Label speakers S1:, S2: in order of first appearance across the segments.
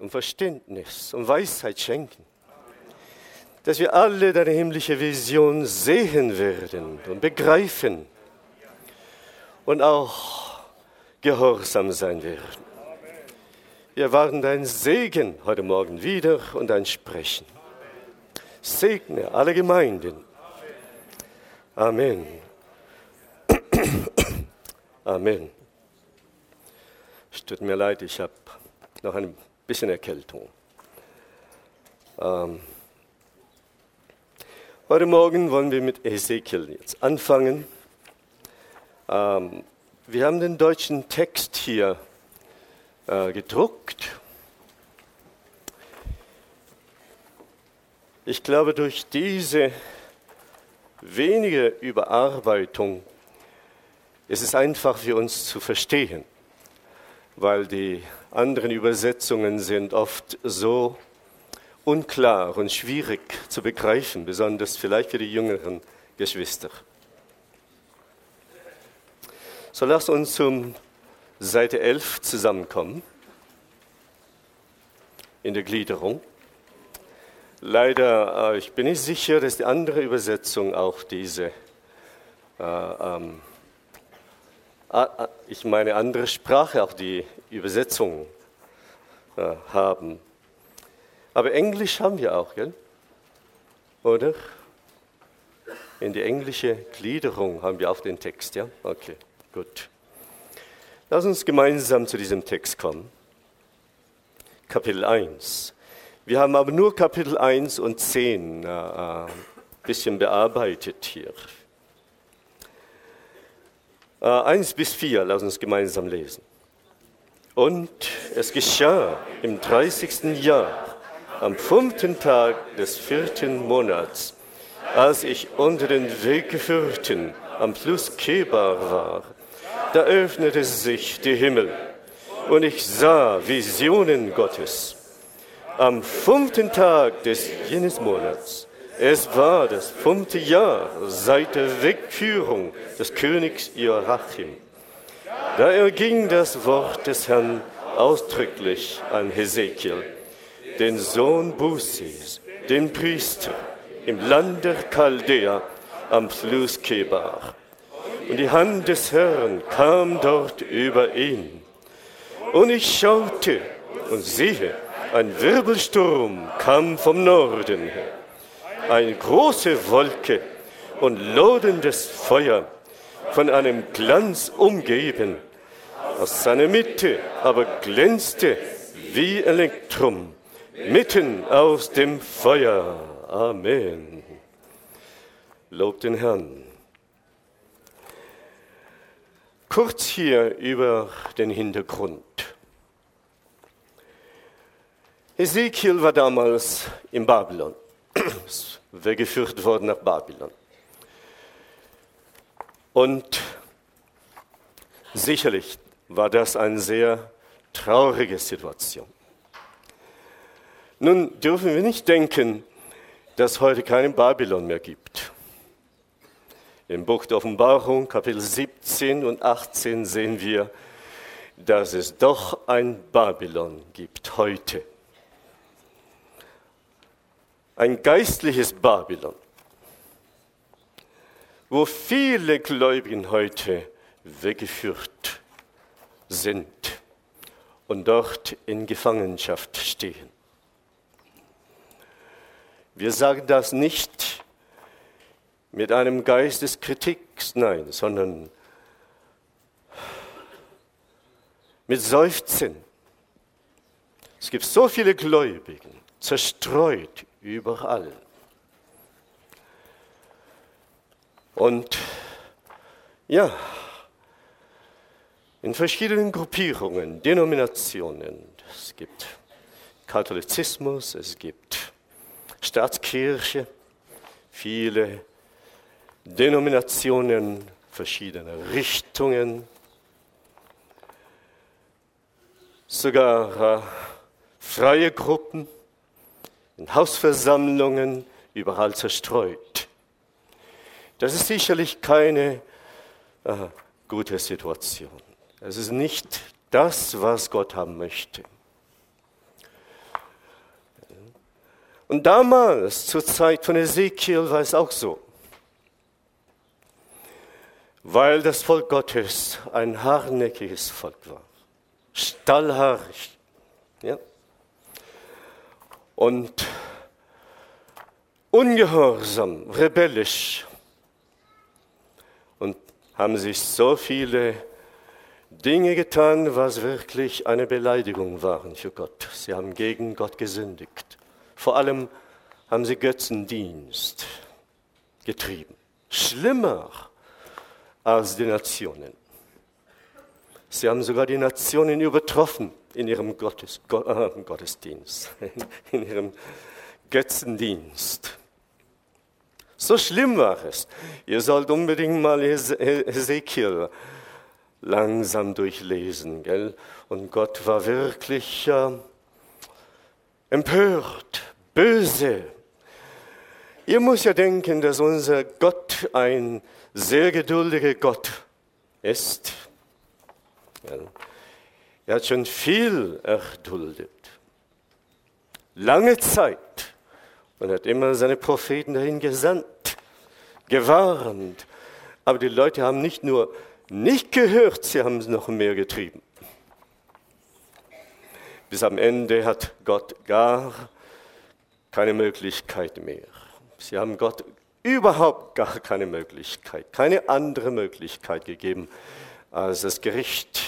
S1: und Verständnis und Weisheit schenken, dass wir alle deine himmlische Vision sehen werden und begreifen und auch gehorsam sein werden. Wir erwarten deinen Segen heute Morgen wieder und dein Sprechen. Segne alle Gemeinden. Amen. Amen. Es tut mir leid, ich habe noch ein bisschen Erkältung. Heute Morgen wollen wir mit Ezekiel jetzt anfangen. Wir haben den deutschen Text hier gedruckt. Ich glaube, durch diese wenige Überarbeitung ist es einfach für uns zu verstehen, weil die anderen Übersetzungen sind oft so unklar und schwierig zu begreifen, besonders vielleicht für die jüngeren Geschwister. So lasst uns zum Seite 11 zusammenkommen, in der Gliederung. Leider, ich bin nicht sicher, dass die andere Übersetzung auch diese, ich meine andere Sprache, auch die Übersetzung haben. Aber Englisch haben wir auch, gell? Oder? In die englische Gliederung haben wir auch den Text, ja? Okay, gut. Lass uns gemeinsam zu diesem Text kommen. Kapitel 1. Wir haben aber nur Kapitel 1 und 10 ein bisschen bearbeitet hier. 1 bis 4, lass uns gemeinsam lesen. Und es geschah im 30. Jahr, am 5. Tag des 4. Monats, als ich unter den Weggeführten am Fluss Kebar war, da öffnete sich der Himmel und ich sah Visionen Gottes. Am 5. Tag des jenes Monats, es war das 5. Jahr seit der Wegführung des Königs Joachim, da erging das Wort des Herrn ausdrücklich an Hesekiel, den Sohn Busis, den Priester, im Land der Chaldäer am Fluss Kebar. Und die Hand des Herrn kam dort über ihn. Und ich schaute und siehe, ein Wirbelsturm kam vom Norden her, eine große Wolke und lodendes Feuer, von einem Glanz umgeben. Aus seiner Mitte aber glänzte wie Elektrum, mitten aus dem Feuer. Amen. Lob den Herrn. Kurz hier über den Hintergrund. Ezekiel war damals in Babylon, weggeführt worden nach Babylon. Und sicherlich war das eine sehr traurige Situation. Nun dürfen wir nicht denken, dass es heute keinen Babylon mehr gibt. Im Buch der Offenbarung, Kapitel 17 und 18, sehen wir, dass es doch ein Babylon gibt heute. Ein geistliches Babylon, wo viele Gläubigen heute weggeführt sind und dort in Gefangenschaft stehen. Wir sagen das nicht mit einem Geist des Kritiks, nein, sondern mit Seufzen. Es gibt so viele Gläubigen, zerstreut überall. Und ja, in verschiedenen Gruppierungen, Denominationen. Es gibt Katholizismus, es gibt Staatskirche, viele Denominationen, verschiedene Richtungen, sogar freie Gruppen, in Hausversammlungen, überall zerstreut. Das ist sicherlich keine gute Situation. Es ist nicht das, was Gott haben möchte. Und damals, zur Zeit von Ezekiel, war es auch so. Weil das Volk Gottes ein hartnäckiges Volk war. Stallhaarig. Ja? Und ungehorsam, rebellisch. Und haben sich so viele Dinge getan, was wirklich eine Beleidigung waren für Gott. Sie haben gegen Gott gesündigt. Vor allem haben sie Götzendienst getrieben. Schlimmer als die Nationen. Sie haben sogar die Nationen übertroffen in ihrem Gottesdienst, in ihrem Götzendienst. So schlimm war es. Ihr sollt unbedingt mal Ezekiel langsam durchlesen, gell? Und Gott war wirklich empört, böse. Ihr müsst ja denken, dass unser Gott ein sehr geduldiger Gott ist. Er hat schon viel erduldet. Lange Zeit. Und hat immer seine Propheten dahin gesandt, gewarnt. Aber die Leute haben nicht nur nicht gehört, sie haben es noch mehr getrieben. Bis am Ende hat Gott gar keine Möglichkeit mehr. Sie haben Gott überhaupt gar keine Möglichkeit, keine andere Möglichkeit gegeben als das Gericht.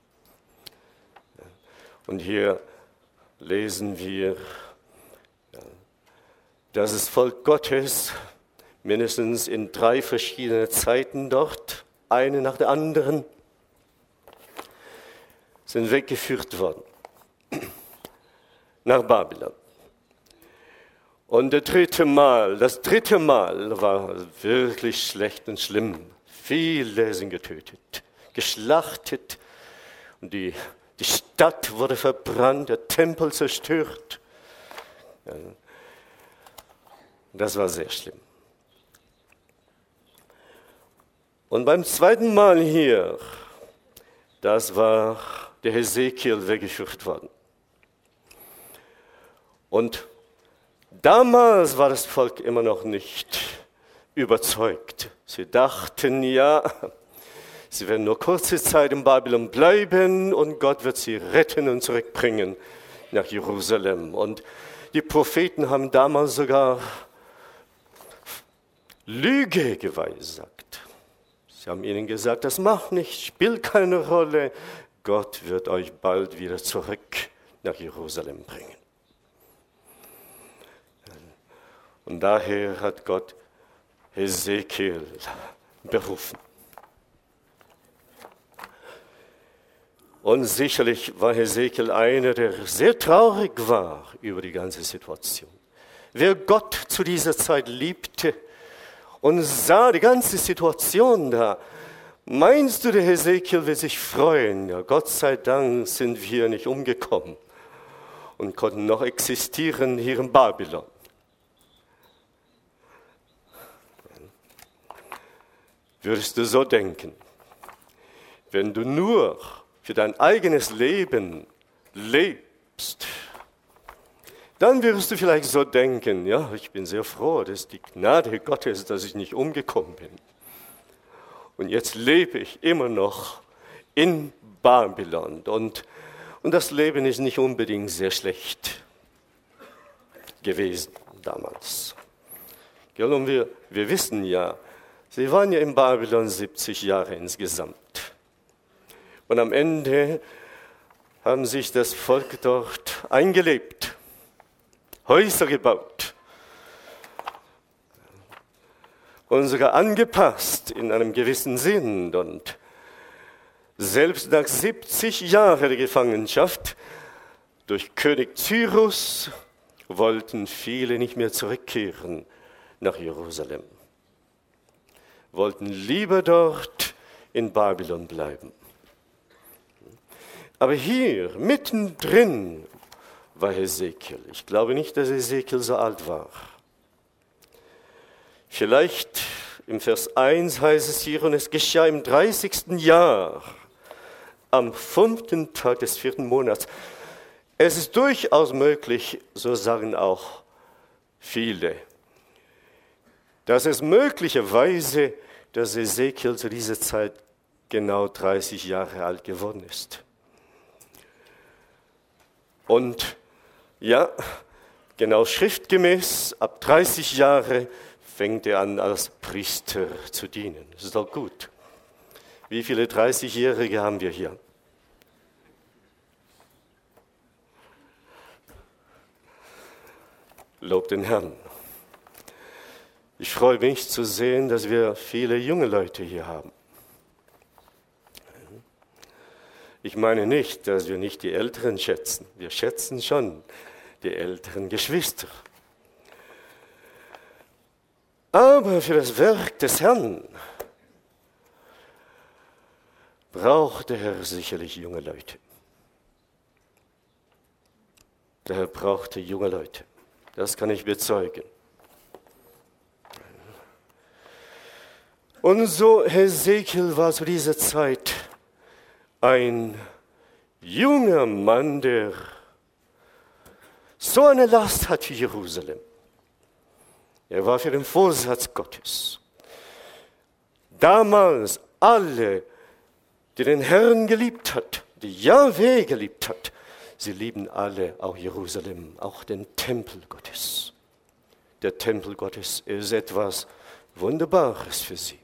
S1: Und hier lesen wir, dass das Volk Gottes mindestens in 3 verschiedene Zeiten dort, eine nach der anderen, sind weggeführt worden nach Babylon. Und das dritte Mal war wirklich schlecht und schlimm. Viele sind getötet, geschlachtet und die Stadt wurde verbrannt, der Tempel zerstört. Ja, das war sehr schlimm. Und beim zweiten Mal hier, das war der Hesekiel weggeführt worden. Und damals war das Volk immer noch nicht überzeugt. Sie dachten, ja, sie werden nur kurze Zeit in Babylon bleiben und Gott wird sie retten und zurückbringen nach Jerusalem. Und die Propheten haben damals sogar Lüge geweissagt. Sie haben ihnen gesagt, das macht nichts, spielt keine Rolle. Gott wird euch bald wieder zurück nach Jerusalem bringen. Und daher hat Gott Hesekiel berufen. Und sicherlich war Hesekiel einer, der sehr traurig war über die ganze Situation. Wer Gott zu dieser Zeit liebte und sah die ganze Situation da, meinst du, der Hesekiel wird sich freuen? Ja, Gott sei Dank sind wir nicht umgekommen und konnten noch existieren hier in Babylon. Würdest du so denken, wenn du nur für dein eigenes Leben lebst, dann wirst du vielleicht so denken, ja, ich bin sehr froh, das ist die Gnade Gottes, dass ich nicht umgekommen bin. Und jetzt lebe ich immer noch in Babylon und das Leben ist nicht unbedingt sehr schlecht gewesen damals. Und wir wissen ja, sie waren ja in Babylon 70 Jahre insgesamt. Und am Ende haben sich das Volk dort eingelebt, Häuser gebaut und sogar angepasst in einem gewissen Sinn. Und selbst nach 70 Jahren der Gefangenschaft durch König Cyrus wollten viele nicht mehr zurückkehren nach Jerusalem. Wollten lieber dort in Babylon bleiben. Aber hier, mittendrin, war Hesekiel. Ich glaube nicht, dass Hesekiel so alt war. Vielleicht im Vers 1 heißt es hier, und es geschah im 30. Jahr, am 5. Tag des 4. Monats. Es ist durchaus möglich, so sagen auch viele, dass es möglicherweise, dass Ezekiel zu dieser Zeit genau 30 Jahre alt geworden ist. Und ja, genau schriftgemäß, ab 30 Jahre fängt er an, als Priester zu dienen. Das ist doch gut. Wie viele 30-Jährige haben wir hier? Lob den Herrn. Ich freue mich zu sehen, dass wir viele junge Leute hier haben. Ich meine nicht, dass wir nicht die Älteren schätzen. Wir schätzen schon die älteren Geschwister. Aber für das Werk des Herrn braucht der Herr sicherlich junge Leute. Der Herr brauchte junge Leute. Das kann ich bezeugen. Und so Hesekiel war zu dieser Zeit ein junger Mann, der so eine Last hat für Jerusalem. Er war für den Vorsatz Gottes. Damals alle, die den Herrn geliebt hat, die Jahwe geliebt hat, sie lieben alle auch Jerusalem, auch den Tempel Gottes. Der Tempel Gottes ist etwas Wunderbares für sie.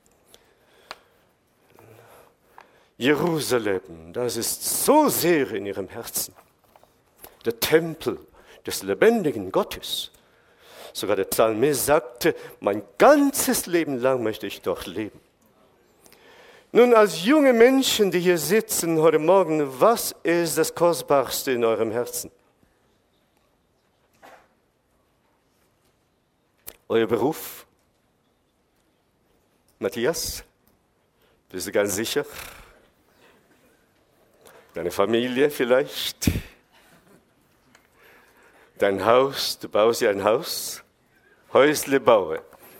S1: Jerusalem, das ist so sehr in ihrem Herzen. Der Tempel des lebendigen Gottes. Sogar der Psalmist sagte, mein ganzes Leben lang möchte ich dort leben. Nun, als junge Menschen, die hier sitzen heute Morgen, was ist das Kostbarste in eurem Herzen? Euer Beruf? Matthias? Bist du ganz sicher? Deine Familie vielleicht? Dein Haus, du baust ja ein Haus? Häusle baue.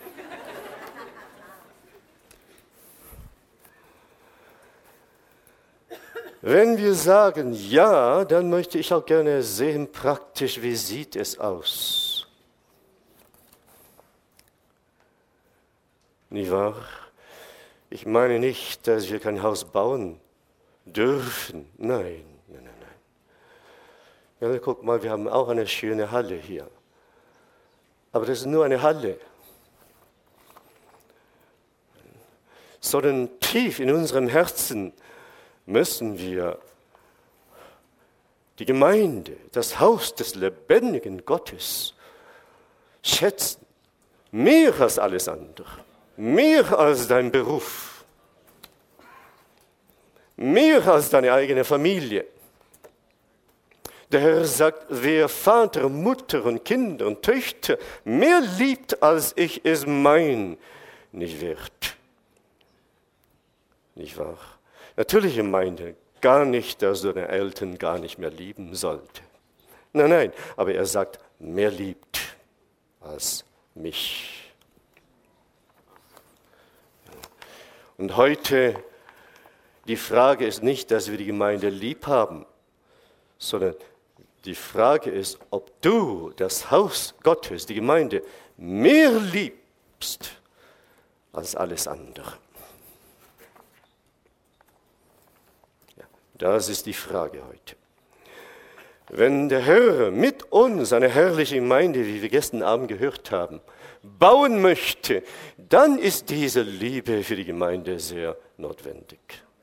S1: Wenn wir sagen ja, dann möchte ich auch gerne sehen, praktisch, wie sieht es aus? Nicht wahr? Ich meine nicht, dass wir kein Haus bauen dürfen. Nein. Ja, guck mal, wir haben auch eine schöne Halle hier. Aber das ist nur eine Halle. Sondern tief in unserem Herzen müssen wir die Gemeinde, das Haus des lebendigen Gottes schätzen. Mehr als alles andere. Mehr als dein Beruf. Mehr als deine eigene Familie. Der Herr sagt, wer Vater, Mutter und Kinder und Töchter mehr liebt, als ich, ist mein nicht wert. Nicht wahr? Natürlich meinte gar nicht, dass du deine Eltern gar nicht mehr lieben sollte. Nein, aber er sagt, mehr liebt als mich. Und heute, die Frage ist nicht, dass wir die Gemeinde lieb haben, sondern die Frage ist, ob du das Haus Gottes, die Gemeinde, mehr liebst als alles andere. Ja, das ist die Frage heute. Wenn der Herr mit uns eine herrliche Gemeinde, wie wir gestern Abend gehört haben, bauen möchte, dann ist diese Liebe für die Gemeinde sehr notwendig.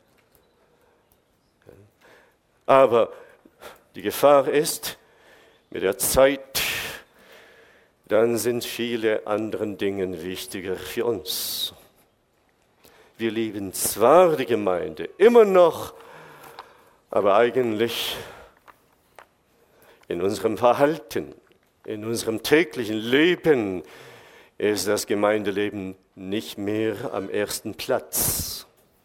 S1: Aber die Gefahr ist, mit der Zeit, dann sind viele andere Dinge wichtiger für uns. Wir lieben zwar die Gemeinde immer noch, aber eigentlich in unserem Verhalten, in unserem täglichen Leben ist das Gemeindeleben nicht mehr am ersten Platz.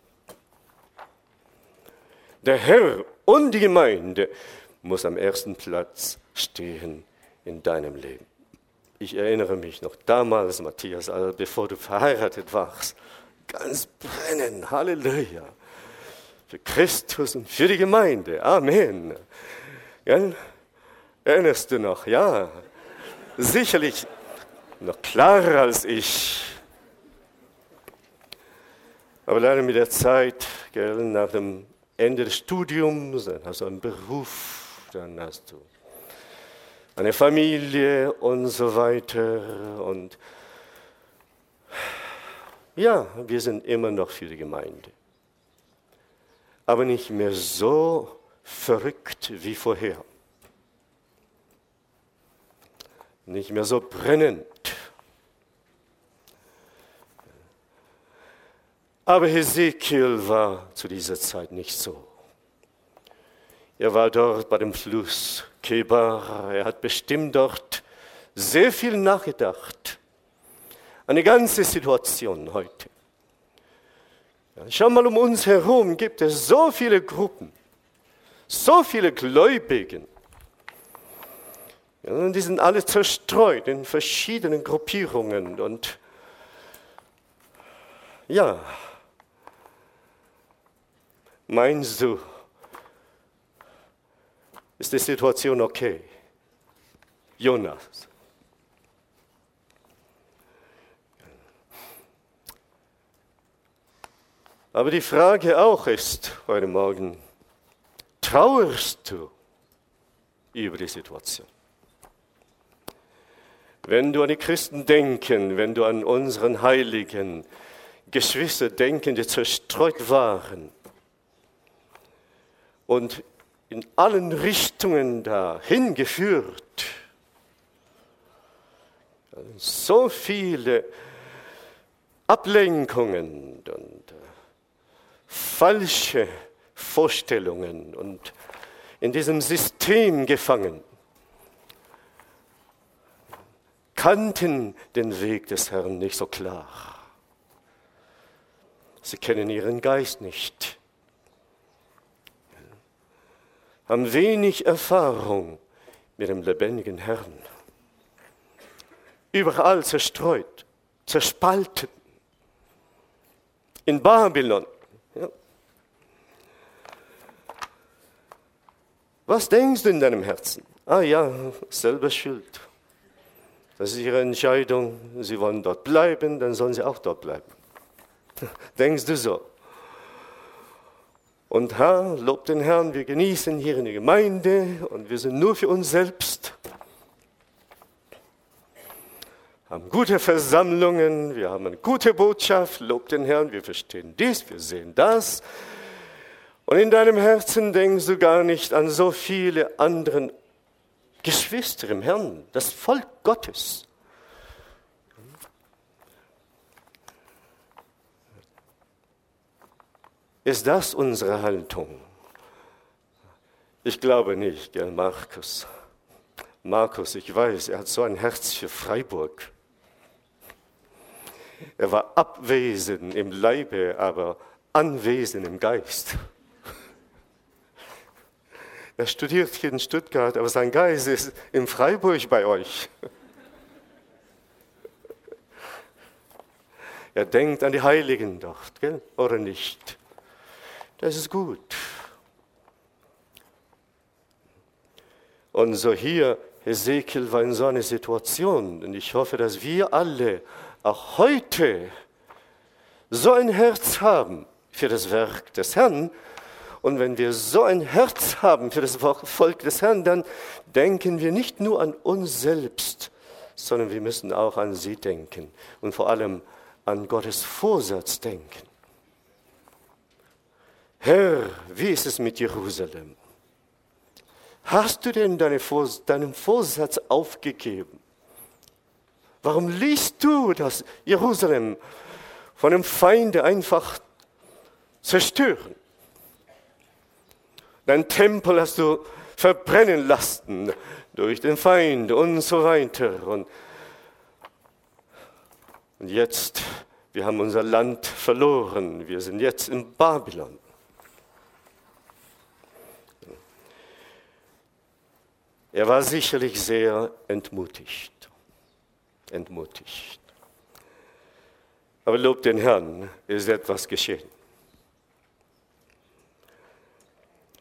S1: Der Herr und die Gemeinde muss am ersten Platz stehen in deinem Leben. Ich erinnere mich noch damals, Matthias, also bevor du verheiratet warst, ganz brennend, Halleluja, für Christus und für die Gemeinde, Amen. Ja, erinnerst du noch? Ja. sicherlich noch klarer als ich. Aber leider mit der Zeit, gell, nach dem Ende des Studiums, dann hast du einen Beruf, dann hast du eine Familie und so weiter. Und ja, wir sind immer noch für die Gemeinde. Aber nicht mehr so verrückt wie vorher. Nicht mehr so brennend. Aber Hesekiel war zu dieser Zeit nicht so. Er war dort bei dem Fluss Kebar. Er hat bestimmt dort sehr viel nachgedacht. Eine ganze Situation heute. Ja, schau mal, um uns herum gibt es so viele Gruppen, so viele Gläubigen. Ja, und die sind alle zerstreut in verschiedenen Gruppierungen. Und ja, meinst du, ist die Situation okay? Jonas. Aber die Frage auch ist heute Morgen, trauerst du über die Situation? Wenn du an die Christen denken, wenn du an unseren heiligen Geschwister denken, die zerstreut waren und in allen Richtungen dahin geführt, so viele Ablenkungen und falsche Vorstellungen und in diesem System gefangen, kannten den Weg des Herrn nicht so klar. Sie kennen ihren Geist nicht, haben wenig Erfahrung mit dem lebendigen Herrn. Überall zerstreut, zerspalten. In Babylon. Ja. Was denkst du in deinem Herzen? Ah ja, selber schuld. Das ist ihre Entscheidung. Sie wollen dort bleiben, dann sollen sie auch dort bleiben. Denkst du so? Und Herr, lob den Herrn, wir genießen hier in der Gemeinde und wir sind nur für uns selbst. Haben gute Versammlungen, wir haben eine gute Botschaft, lob den Herrn, wir verstehen dies, wir sehen das. Und in deinem Herzen denkst du gar nicht an so viele andere Geschwister im Herrn, das Volk Gottes. Ist das unsere Haltung? Ich glaube nicht, gell, Markus. Markus, ich weiß, er hat so ein Herz für Freiburg. Er war abwesend im Leibe, aber anwesend im Geist. Er studiert hier in Stuttgart, aber sein Geist ist in Freiburg bei euch. Er denkt an die Heiligen dort, gell? Oder nicht? Das ist gut. Und so hier, Hesekiel war in so einer Situation. Und ich hoffe, dass wir alle auch heute so ein Herz haben für das Werk des Herrn. Und wenn wir so ein Herz haben für das Volk des Herrn, dann denken wir nicht nur an uns selbst, sondern wir müssen auch an sie denken und vor allem an Gottes Vorsatz denken. Herr, wie ist es mit Jerusalem? Hast du denn deinen Vorsatz aufgegeben? Warum liest du, dass Jerusalem von dem Feinde einfach zerstören? Dein Tempel hast du verbrennen lassen durch den Feind und so weiter. Und jetzt, wir haben unser Land verloren. Wir sind jetzt in Babylon. Er war sicherlich sehr entmutigt. Aber lob den Herrn, ist etwas geschehen.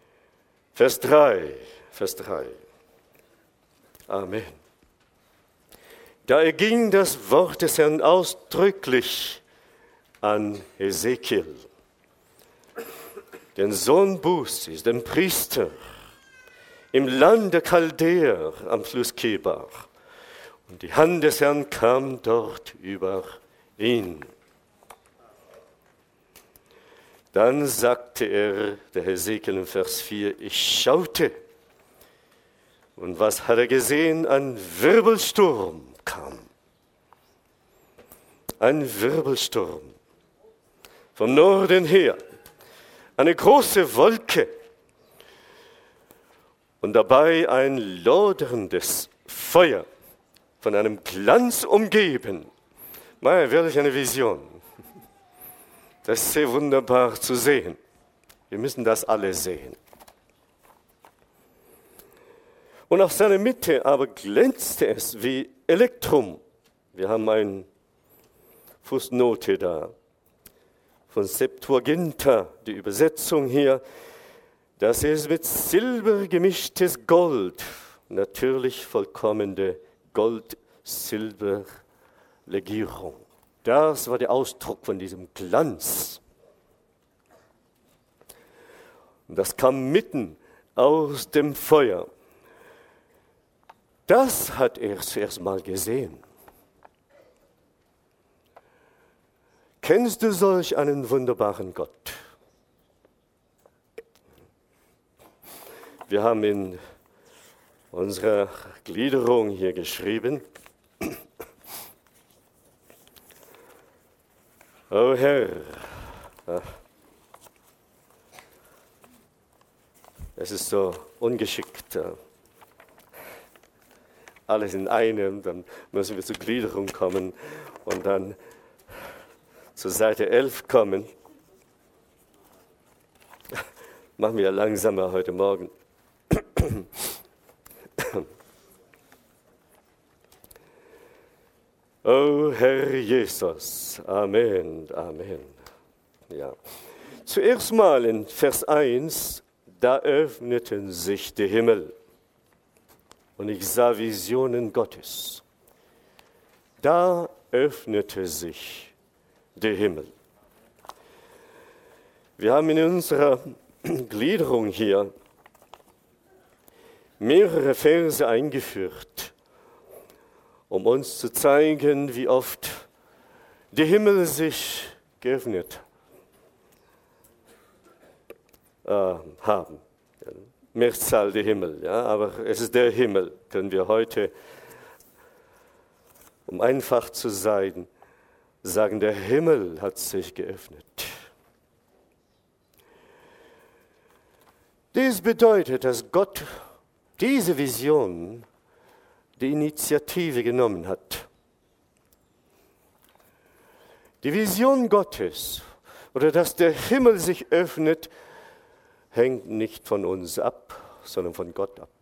S1: Vers 3. Amen. Da erging das Wort des Herrn ausdrücklich an Hesekiel, den Sohn Busis, den Priester, im Land der Chaldäer am Fluss Kebar. Und die Hand des Herrn kam dort über ihn. Dann sagte der Hesekiel in Vers 4, ich schaute. Und was hat er gesehen? Ein Wirbelsturm kam. Ein Wirbelsturm. Vom Norden her. Eine große Wolke. Und dabei ein loderndes Feuer, von einem Glanz umgeben. Meine, wirklich eine Vision. Das ist sehr wunderbar zu sehen. Wir müssen das alle sehen. Und auf seiner Mitte aber glänzte es wie Elektrum. Wir haben eine Fußnote da von Septuaginta, die Übersetzung hier. Das ist mit Silber gemischtes Gold, natürlich vollkommene Gold-Silber-Legierung. Das war der Ausdruck von diesem Glanz. Und das kam mitten aus dem Feuer. Das hat er zuerst mal gesehen. Kennst du solch einen wunderbaren Gott? Wir haben in unserer Gliederung hier geschrieben, O Herr, es ist so ungeschickt, alles in einem, dann müssen wir zur Gliederung kommen und dann zur Seite 11 kommen. Machen wir langsamer heute Morgen. O Herr Jesus, Amen, Amen. Ja. Zuerst mal in Vers 1, da öffneten sich die Himmel und ich sah Visionen Gottes. Da öffnete sich der Himmel. Wir haben in unserer Gliederung hier mehrere Verse eingeführt, um uns zu zeigen, wie oft der Himmel sich geöffnet haben. Mehrzahl der Himmel, ja, aber es ist der Himmel, können wir heute, um einfach zu sein, sagen, der Himmel hat sich geöffnet. Dies bedeutet, dass Gott diese Vision die Initiative genommen hat. Die Vision Gottes oder dass der Himmel sich öffnet, hängt nicht von uns ab, sondern von Gott ab.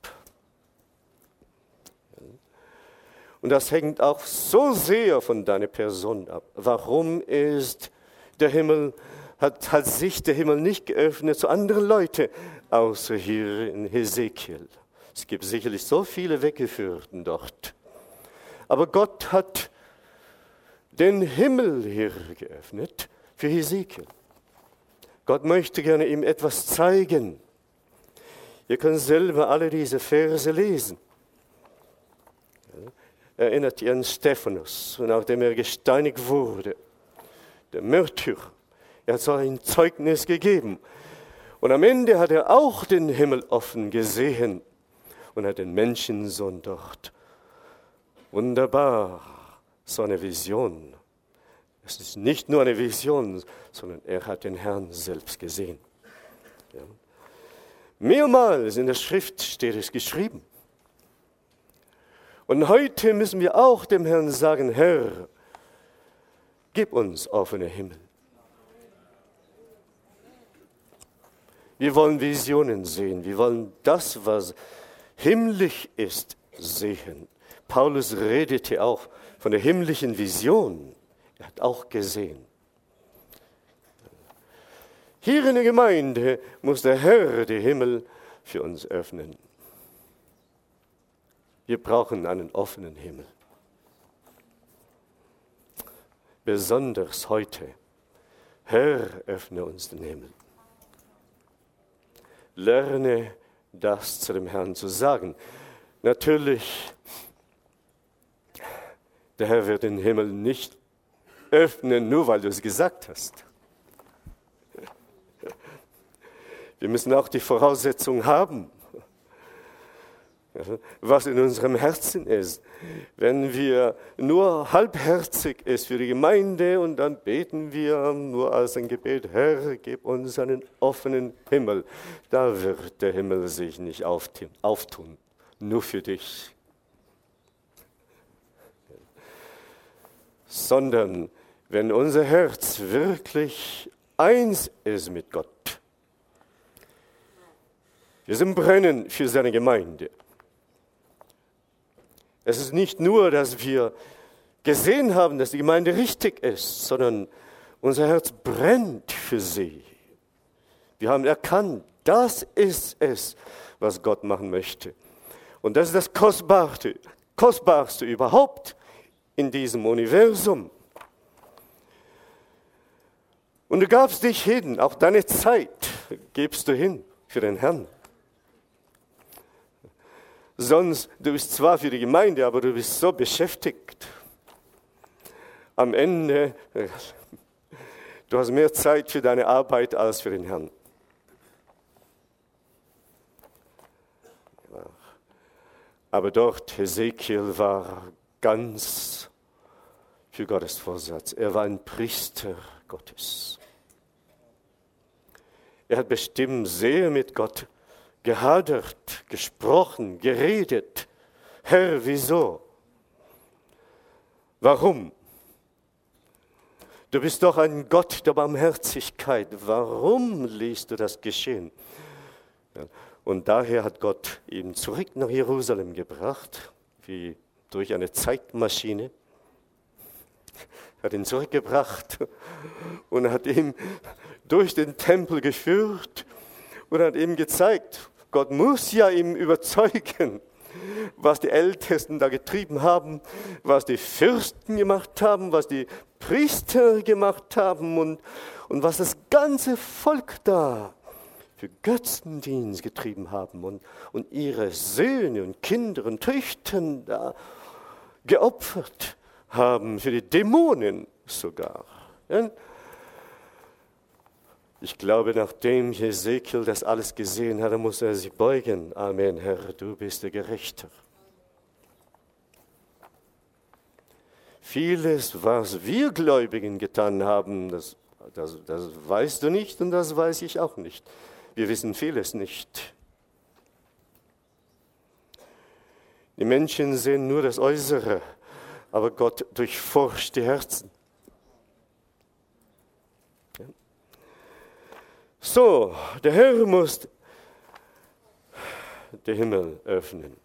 S1: Und das hängt auch so sehr von deiner Person ab. Warum ist der Himmel, hat sich der Himmel nicht geöffnet zu anderen Leuten, außer hier in Hesekiel? Es gibt sicherlich so viele Weggeführten dort. Aber Gott hat den Himmel hier geöffnet für Hesekiel. Gott möchte gerne ihm etwas zeigen. Ihr könnt selber alle diese Verse lesen. Erinnert ihr an Stephanus, nachdem er gesteinigt wurde, der Märtyrer. Er hat so ein Zeugnis gegeben. Und am Ende hat er auch den Himmel offen gesehen und hat den Menschensohn dort. Wunderbar, so eine Vision. Es ist nicht nur eine Vision, sondern er hat den Herrn selbst gesehen. Ja. Mehrmals in der Schrift steht es geschrieben. Und heute müssen wir auch dem Herrn sagen, Herr, gib uns offene Himmel. Wir wollen Visionen sehen. Wir wollen das, was himmlisch ist, sehen. Paulus redete auch von der himmlischen Vision. Er hat auch gesehen. Hier in der Gemeinde muss der Herr den Himmel für uns öffnen. Wir brauchen einen offenen Himmel. besonders heute: Herr, öffne uns den Himmel. Lerne das zu dem Herrn zu sagen. Natürlich, der Herr wird den Himmel nicht öffnen, nur weil du es gesagt hast. Wir müssen auch die Voraussetzung haben, was in unserem Herzen ist. Wenn wir nur halbherzig ist für die Gemeinde und dann beten wir nur als ein Gebet: Herr, gib uns einen offenen Himmel, da wird der Himmel sich nicht auftun, nur für dich. Sondern wenn unser Herz wirklich eins ist mit Gott, wir sind brennend für seine Gemeinde. Es ist nicht nur, dass wir gesehen haben, dass die Gemeinde richtig ist, sondern unser Herz brennt für sie. Wir haben erkannt, das ist es, was Gott machen möchte. Und das ist das Kostbarste überhaupt in diesem Universum. Und du gabst dich hin, auch deine Zeit gibst du hin für den Herrn. Sonst, du bist zwar für die Gemeinde, aber du bist so beschäftigt. Am Ende, du hast mehr Zeit für deine Arbeit als für den Herrn. Aber dort, Hesekiel war ganz für Gottes Vorsatz. Er war ein Priester Gottes. Er hat bestimmt sehr mit Gott gehadert, gesprochen, geredet. Herr, wieso? Warum? Du bist doch ein Gott der Barmherzigkeit. Warum lässt du das geschehen? Ja, und daher hat Gott ihn zurück nach Jerusalem gebracht, wie durch eine Zeitmaschine. Er hat ihn zurückgebracht und hat ihn durch den Tempel geführt und hat ihm gezeigt, Gott muss ja ihm überzeugen, was die Ältesten da getrieben haben, was die Fürsten gemacht haben, was die Priester gemacht haben und was das ganze Volk da für Götzendienst getrieben haben und ihre Söhne und Kinder und Töchter da geopfert haben, für die Dämonen sogar. Ja? Ich glaube, nachdem Hesekiel das alles gesehen hat, muss er sich beugen. Amen, Herr, du bist der Gerechte. Vieles, was wir Gläubigen getan haben, das weißt du nicht und das weiß ich auch nicht. Wir wissen vieles nicht. Die Menschen sehen nur das Äußere, aber Gott durchforscht die Herzen. So, der Herr muss den Himmel öffnen,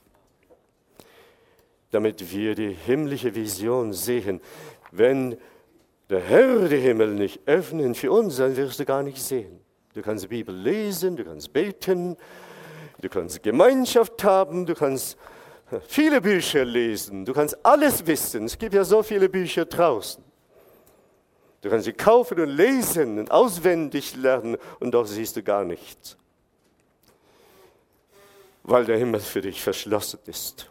S1: damit wir die himmlische Vision sehen. Wenn der Herr den Himmel nicht öffnet für uns, dann wirst du gar nicht sehen. Du kannst die Bibel lesen, du kannst beten, du kannst Gemeinschaft haben, du kannst viele Bücher lesen, du kannst alles wissen. Es gibt ja so viele Bücher draußen. Du kannst sie kaufen und lesen und auswendig lernen und doch siehst du gar nichts, weil der Himmel für dich verschlossen ist.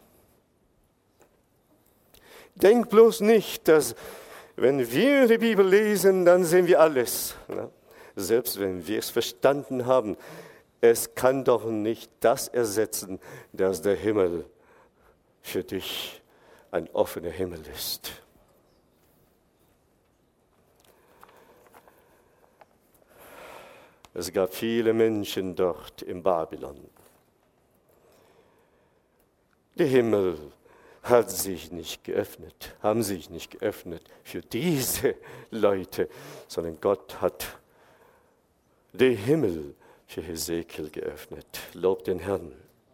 S1: Denk bloß nicht, dass wenn wir die Bibel lesen, dann sehen wir alles. Selbst wenn wir es verstanden haben, es kann doch nicht das ersetzen, dass der Himmel für dich ein offener Himmel ist. Es gab viele Menschen dort in Babylon. Der Himmel haben sich nicht geöffnet für diese Leute, sondern Gott hat den Himmel für Hesekiel geöffnet. Lob den Herrn.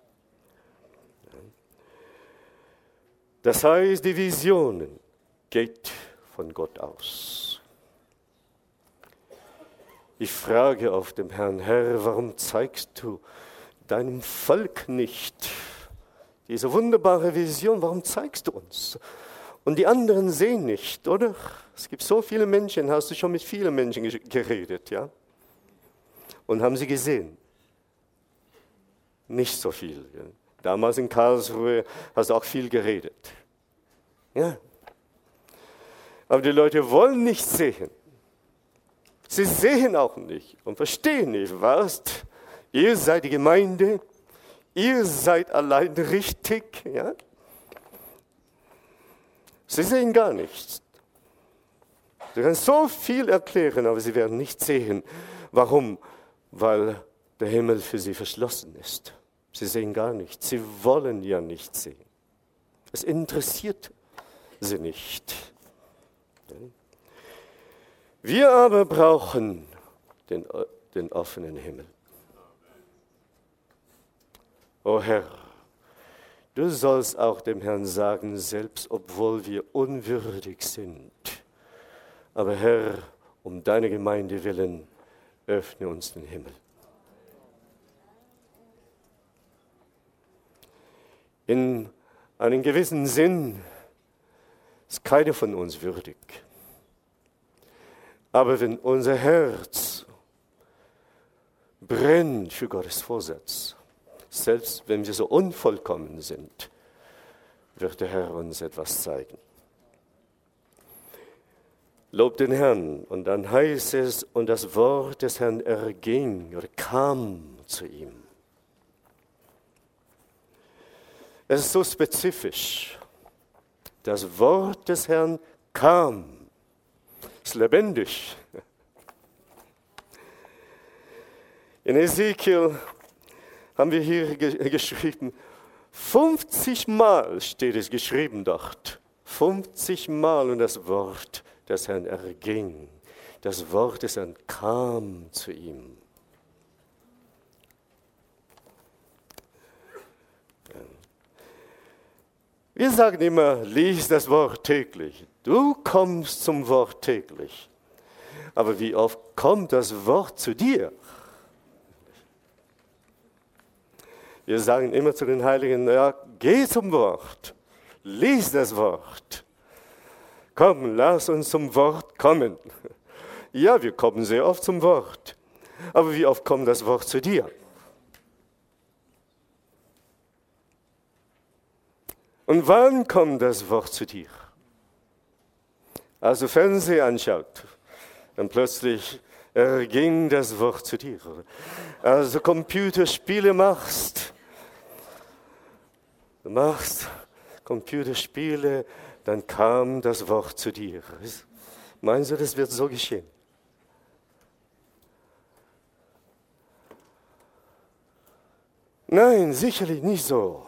S1: Das heißt, die Visionen geht von Gott aus. Ich frage auf dem Herrn: Herr, warum zeigst du deinem Volk nicht diese wunderbare Vision? Warum zeigst du uns? Und die anderen sehen nicht, oder? Es gibt so viele Menschen, hast du schon mit vielen Menschen geredet, ja? Und haben sie gesehen? Nicht so viel. Ja? Damals in Karlsruhe hast du auch viel geredet. Ja. Aber die Leute wollen nicht sehen. Sie sehen auch nicht und verstehen nicht, was? Ihr seid die Gemeinde, ihr seid allein richtig, ja? Sie sehen gar nichts. Sie können so viel erklären, aber sie werden nicht sehen. Warum? Weil der Himmel für sie verschlossen ist. Sie sehen gar nichts. Sie wollen ja nicht sehen. Es interessiert sie nicht. Wir aber brauchen den offenen Himmel. O Herr, du sollst auch dem Herrn sagen, selbst obwohl wir unwürdig sind. Aber Herr, um deine Gemeinde willen, öffne uns den Himmel. In einem gewissen Sinn ist keiner von uns würdig. Aber wenn unser Herz brennt für Gottes Vorsatz, selbst wenn wir so unvollkommen sind, wird der Herr uns etwas zeigen. Lob den Herrn. Und dann heißt es, und das Wort des Herrn erging oder kam zu ihm. Es ist so spezifisch. Das Wort des Herrn kam. Es ist lebendig. In Ezekiel haben wir hier geschrieben, 50 Mal steht es geschrieben dort. 50 Mal und das Wort des Herrn erging. Das Wort des Herrn kam zu ihm. Wir sagen immer, lies das Wort täglich. Du kommst zum Wort täglich. Aber wie oft kommt das Wort zu dir? Wir sagen immer zu den Heiligen, ja, geh zum Wort, lies das Wort. Komm, lass uns zum Wort kommen. Ja, wir kommen sehr oft zum Wort. Aber wie oft kommt das Wort zu dir? Und wann kommt das Wort zu dir? Als du Fernsehen anschaut, dann plötzlich ging das Wort zu dir. Als du Computerspiele machst Computerspiele, dann kam das Wort zu dir. Meinst du, das wird so geschehen? Nein, sicherlich nicht so.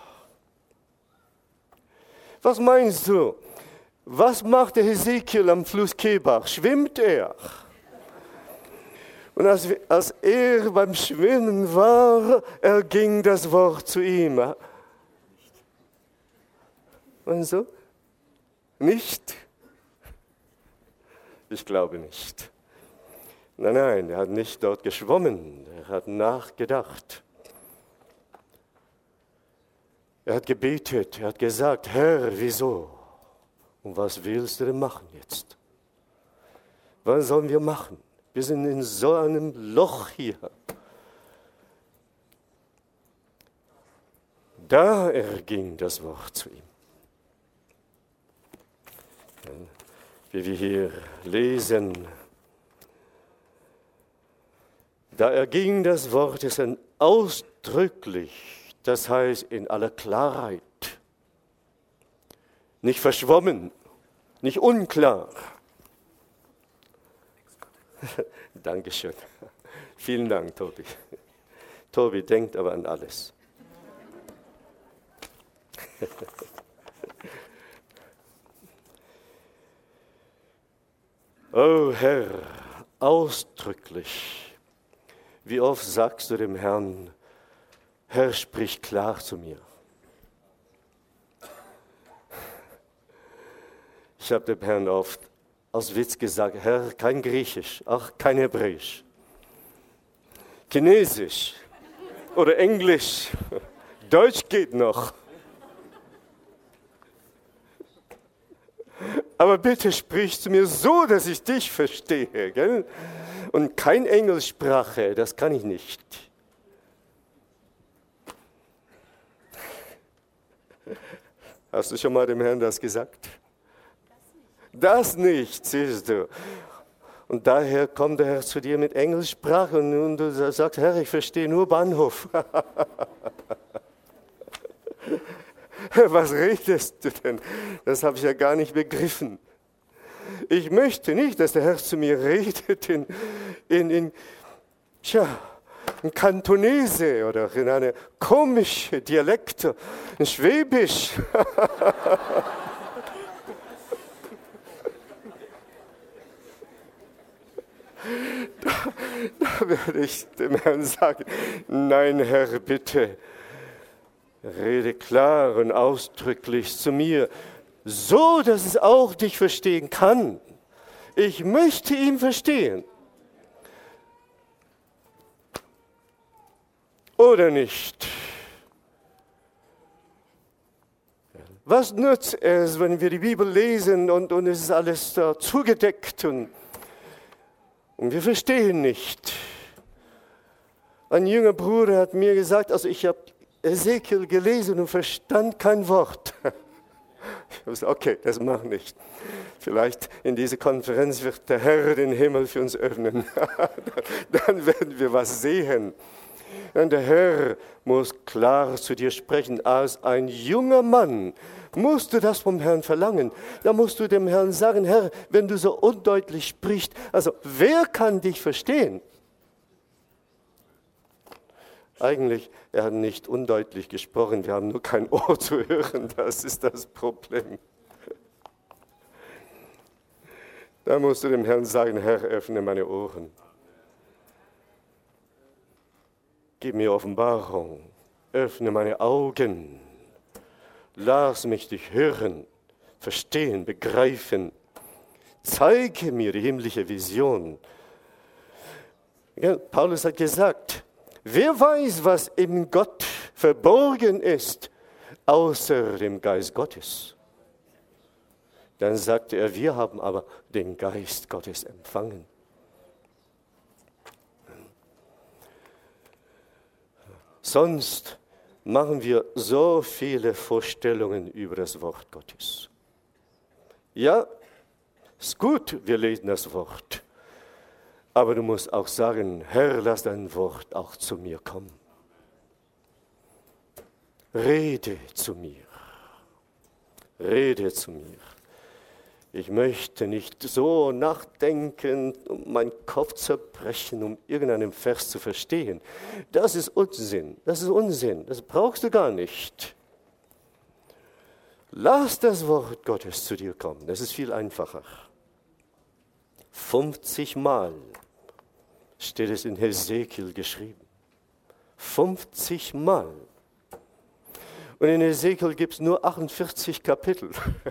S1: Was meinst du? Was macht der Hesekiel am Fluss Kebach? Schwimmt er? Und als er beim Schwimmen war, erging das Wort zu ihm. Meinst du? Nicht? Ich glaube nicht. Nein, er hat nicht dort geschwommen, er hat nachgedacht. Er hat gebetet, er hat gesagt, Herr, wieso? Und was willst du denn machen jetzt? Was sollen wir machen? Wir sind in so einem Loch hier. Da erging das Wort zu ihm. Wie wir hier lesen, da erging das Wort des Herrn ausdrücklich. Das heißt in aller Klarheit, nicht verschwommen, nicht unklar. Dankeschön. Vielen Dank, Tobi. Tobi denkt aber an alles. O Herr, ausdrücklich, wie oft sagst du dem Herrn, Herr, sprich klar zu mir. Ich habe dem Herrn oft aus Witz gesagt, Herr, kein Griechisch, auch kein Hebräisch, Chinesisch oder Englisch, Deutsch geht noch. aber bitte sprich zu mir so, dass ich dich verstehe. Gell? Und kein Engelssprache, das kann ich nicht. Hast du schon mal dem Herrn das gesagt? Das nicht, siehst du. Und daher kommt der Herr zu dir mit Engelssprache und du sagst, Herr, ich verstehe nur Bahnhof. Was redest du denn? Das habe ich ja gar nicht begriffen. Ich möchte nicht, dass der Herr zu mir redet in Kantonese oder in eine komische Dialekte, in Schwäbisch. Da würde ich dem Herrn sagen, nein, Herr, bitte, rede klar und ausdrücklich zu mir, so, dass es auch dich verstehen kann. Ich möchte ihn verstehen. Oder nicht? Was nützt es, wenn wir die Bibel lesen und es ist alles da zugedeckt und wir verstehen nicht? Ein junger Bruder hat mir gesagt, also ich habe Ezekiel gelesen und verstand kein Wort. Ich habe gesagt, okay, das mach nicht. Vielleicht in dieser Konferenz wird der Herr den Himmel für uns öffnen. Dann werden wir was sehen. Und der Herr muss klar zu dir sprechen. Als ein junger Mann musst du das vom Herrn verlangen. Da musst du dem Herrn sagen, Herr, wenn du so undeutlich sprichst, also wer kann dich verstehen? Eigentlich, er hat nicht undeutlich gesprochen, wir haben nur kein Ohr zu hören, das ist das Problem. Da musst du dem Herrn sagen, Herr, öffne meine Ohren. Gib mir Offenbarung, öffne meine Augen, lass mich dich hören, verstehen, begreifen. Zeige mir die himmlische Vision. Ja, Paulus hat gesagt, wer weiß, was in Gott verborgen ist, außer dem Geist Gottes? Dann sagte er, wir haben aber den Geist Gottes empfangen. Sonst machen wir so viele Vorstellungen über das Wort Gottes. Ja, ist gut, wir lesen das Wort. Aber du musst auch sagen, Herr, lass dein Wort auch zu mir kommen. Rede zu mir. Rede zu mir. Ich möchte nicht so nachdenken und meinen Kopf zerbrechen, um irgendeinen Vers zu verstehen. Das ist Unsinn, das ist Unsinn, das brauchst du gar nicht. Lass das Wort Gottes zu dir kommen, das ist viel einfacher. 50 Mal steht es in Hesekiel geschrieben. 50 Mal. Und in Hesekiel gibt es nur 48 Kapitel.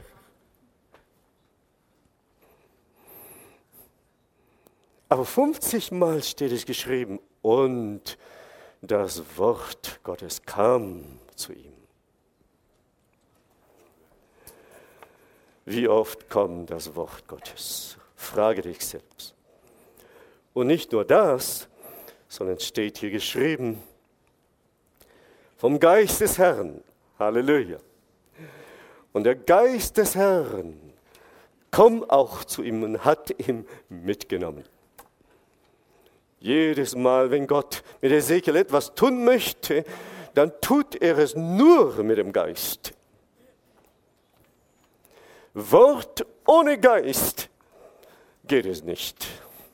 S1: Aber 50 Mal steht es geschrieben und das Wort Gottes kam zu ihm. Wie oft kommt das Wort Gottes? Frage dich selbst. Und nicht nur das, sondern es steht hier geschrieben, vom Geist des Herrn, Halleluja. Und der Geist des Herrn kommt auch zu ihm und hat ihn mitgenommen. Jedes Mal, wenn Gott mit Ezekiel etwas tun möchte, dann tut er es nur mit dem Geist. Wort ohne Geist geht es nicht.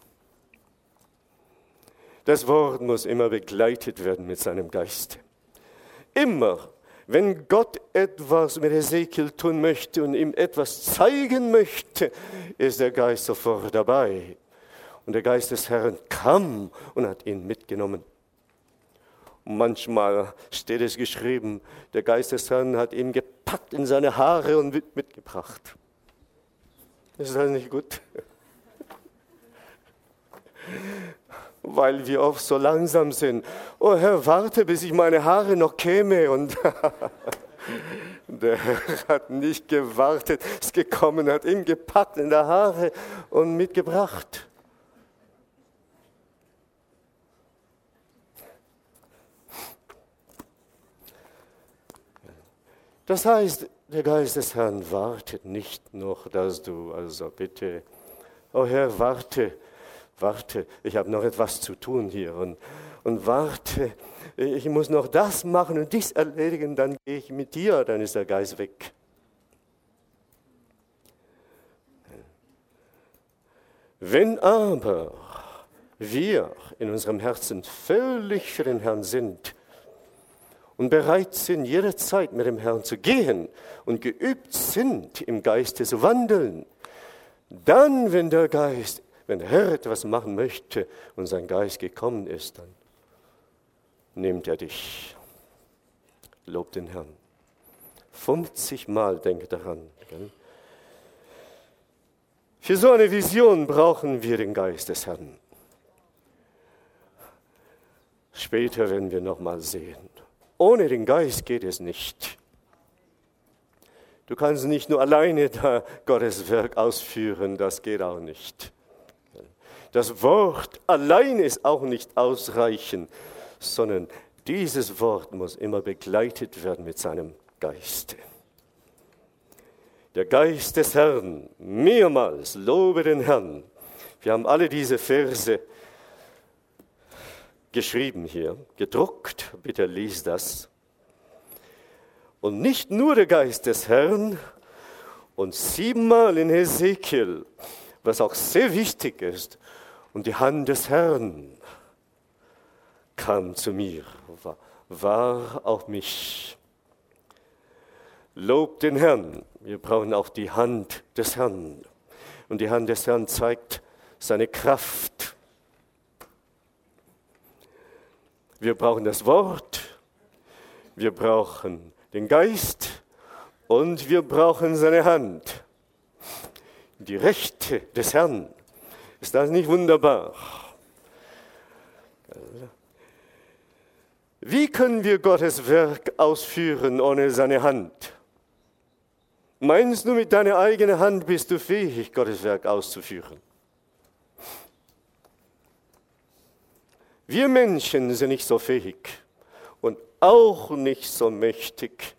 S1: Das Wort muss immer begleitet werden mit seinem Geist. Immer, wenn Gott etwas mit Ezekiel tun möchte und ihm etwas zeigen möchte, ist der Geist sofort dabei. Und der Geist des Herrn kam und hat ihn mitgenommen. Und manchmal steht es geschrieben, der Geist des Herrn hat ihn gepackt in seine Haare und mitgebracht. Ist das nicht gut? Weil wir oft so langsam sind. Oh Herr, warte, bis ich meine Haare noch käme. Und Der Herr hat nicht gewartet, ist gekommen, hat ihn gepackt in der Haare und mitgebracht. Das heißt, der Geist des Herrn wartet nicht noch, dass du, also bitte, oh Herr, warte, ich habe noch etwas zu tun hier und warte, ich muss noch das machen und dies erledigen, dann gehe ich mit dir, dann ist der Geist weg. Wenn aber wir in unserem Herzen völlig für den Herrn sind und bereit sind, jederzeit mit dem Herrn zu gehen und geübt sind, im Geiste zu wandeln, dann, wenn der Herr etwas machen möchte und sein Geist gekommen ist, dann nimmt er dich. Lob den Herrn. 50 Mal denke daran. Gell? Für so eine Vision brauchen wir den Geist des Herrn. Später werden wir nochmal sehen. Ohne den Geist geht es nicht. Du kannst nicht nur alleine da Gottes Werk ausführen, das geht auch nicht. Das Wort allein ist auch nicht ausreichend, sondern dieses Wort muss immer begleitet werden mit seinem Geiste. Der Geist des Herrn, mehrmals, lobe den Herrn. Wir haben alle diese Verse geschrieben hier, gedruckt, bitte lies das. Und nicht nur der Geist des Herrn und 7-mal in Hesekiel, was auch sehr wichtig ist, und die Hand des Herrn kam zu mir, war auf mich. Lob den Herrn, wir brauchen auch die Hand des Herrn. Und die Hand des Herrn zeigt seine Kraft. Wir brauchen das Wort, wir brauchen den Geist und wir brauchen seine Hand. Die Rechte des Herrn. Ist das nicht wunderbar? Wie können wir Gottes Werk ausführen ohne seine Hand? Meinst du, mit deiner eigenen Hand bist du fähig, Gottes Werk auszuführen? Wir Menschen sind nicht so fähig und auch nicht so mächtig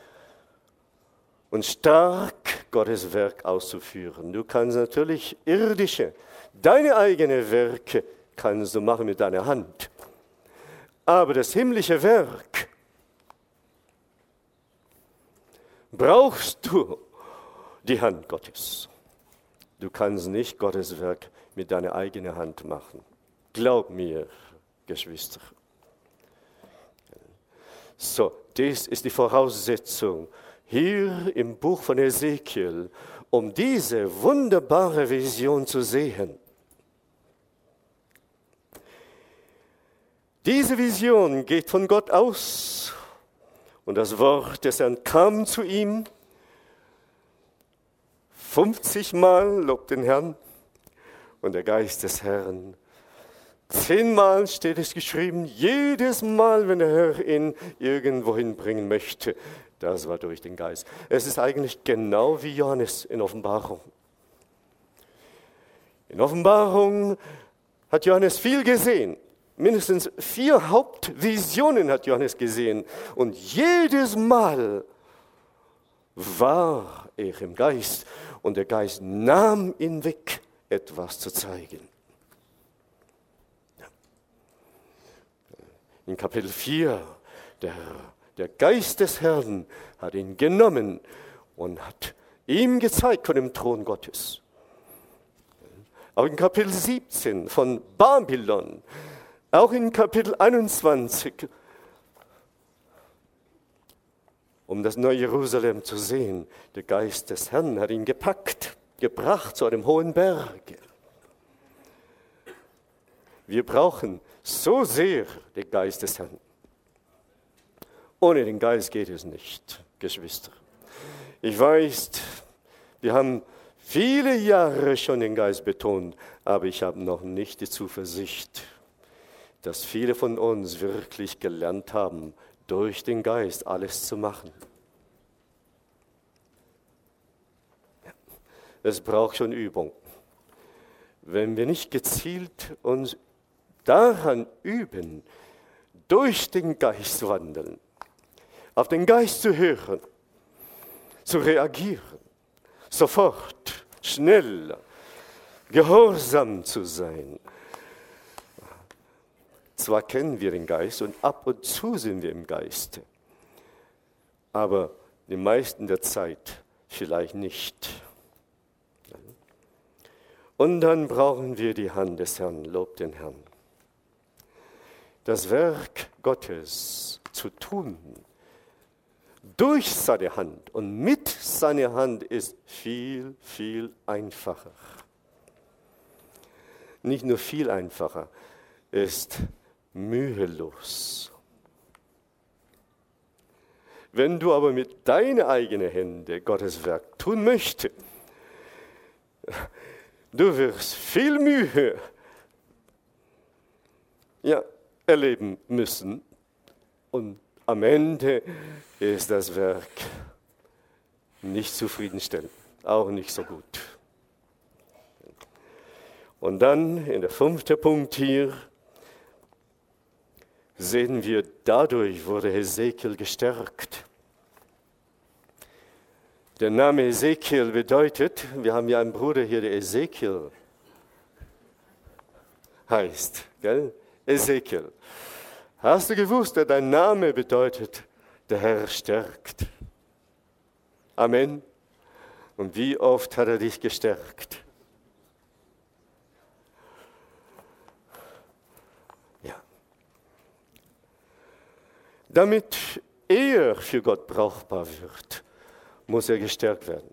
S1: und stark, Gottes Werk auszuführen. Du kannst natürlich deine eigenen Werke kannst du machen mit deiner Hand. Aber das himmlische Werk brauchst du die Hand Gottes. Du kannst nicht Gottes Werk mit deiner eigenen Hand machen. Glaub mir, Geschwister. So, das ist die Voraussetzung hier im Buch von Hesekiel, um diese wunderbare Vision zu sehen. Diese Vision geht von Gott aus und das Wort des Herrn kam zu ihm. 50 Mal lobt den Herrn und der Geist des Herrn. 10 Mal steht es geschrieben, jedes Mal, wenn der Herr ihn irgendwo hinbringen möchte, das war durch den Geist. Es ist eigentlich genau wie Johannes in Offenbarung. In Offenbarung hat Johannes viel gesehen. Mindestens 4 Hauptvisionen hat Johannes gesehen. Und jedes Mal war er im Geist. Und der Geist nahm ihn weg, etwas zu zeigen. In Kapitel 4, der Geist des Herrn hat ihn genommen und hat ihm gezeigt von dem Thron Gottes. Auch in Kapitel 17 von Babylon, auch in Kapitel 21, um das neue Jerusalem zu sehen. Der Geist des Herrn hat ihn gepackt, gebracht zu einem hohen Berg. Wir brauchen so sehr den Geist des Herrn. Ohne den Geist geht es nicht, Geschwister. Ich weiß, wir haben viele Jahre schon den Geist betont, aber ich habe noch nicht die Zuversicht, dass viele von uns wirklich gelernt haben, durch den Geist alles zu machen. es braucht schon Übung. Wenn wir nicht gezielt uns daran üben, durch den Geist wandeln, auf den Geist zu hören, zu reagieren, sofort, schnell, gehorsam zu sein. Zwar kennen wir den Geist und ab und zu sind wir im Geiste, aber die meisten der Zeit vielleicht nicht. Und dann brauchen wir die Hand des Herrn, lobt den Herrn. Das Werk Gottes zu tun, durch seine Hand und mit seiner Hand ist viel, viel einfacher. Nicht nur viel einfacher, ist mühelos. Wenn du aber mit deinen eigenen Händen Gottes Werk tun möchtest, du wirst viel Mühe erleben müssen und am Ende ist das Werk nicht zufriedenstellend, auch nicht so gut. Und dann in der 5. Punkt hier sehen wir, dadurch wurde Hesekiel gestärkt. Der Name Hesekiel bedeutet, wir haben ja einen Bruder hier, der Ezekiel heißt, gell? Ezekiel. Hast du gewusst, dass dein Name bedeutet, der Herr stärkt? Amen. Und wie oft hat er dich gestärkt? Ja. Damit er für Gott brauchbar wird, muss er gestärkt werden.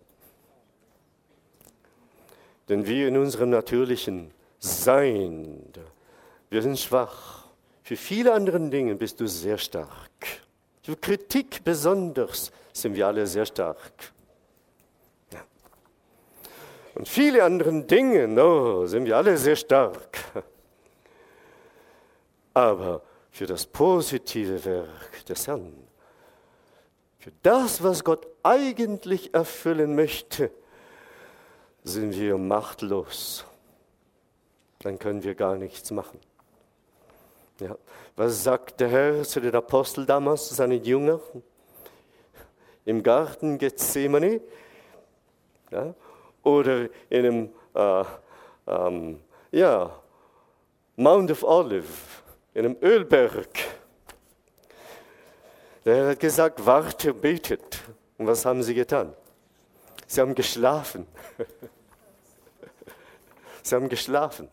S1: Denn wir in unserem natürlichen Sein, wir sind schwach. Für viele andere Dinge bist du sehr stark. Für Kritik besonders sind wir alle sehr stark. Ja. Und viele andere Dinge, sind wir alle sehr stark. Aber für das positive Werk des Herrn, für das, was Gott eigentlich erfüllen möchte, sind wir machtlos. Dann können wir gar nichts machen. Ja. Was sagt der Herr zu den Aposteln damals, zu seinen Jüngern? Im Garten Gethsemane? Ja? Oder in einem Mount of Olive, in einem Ölberg. Der Herr hat gesagt, warte, betet. Und was haben sie getan? Sie haben geschlafen. Sie haben geschlafen.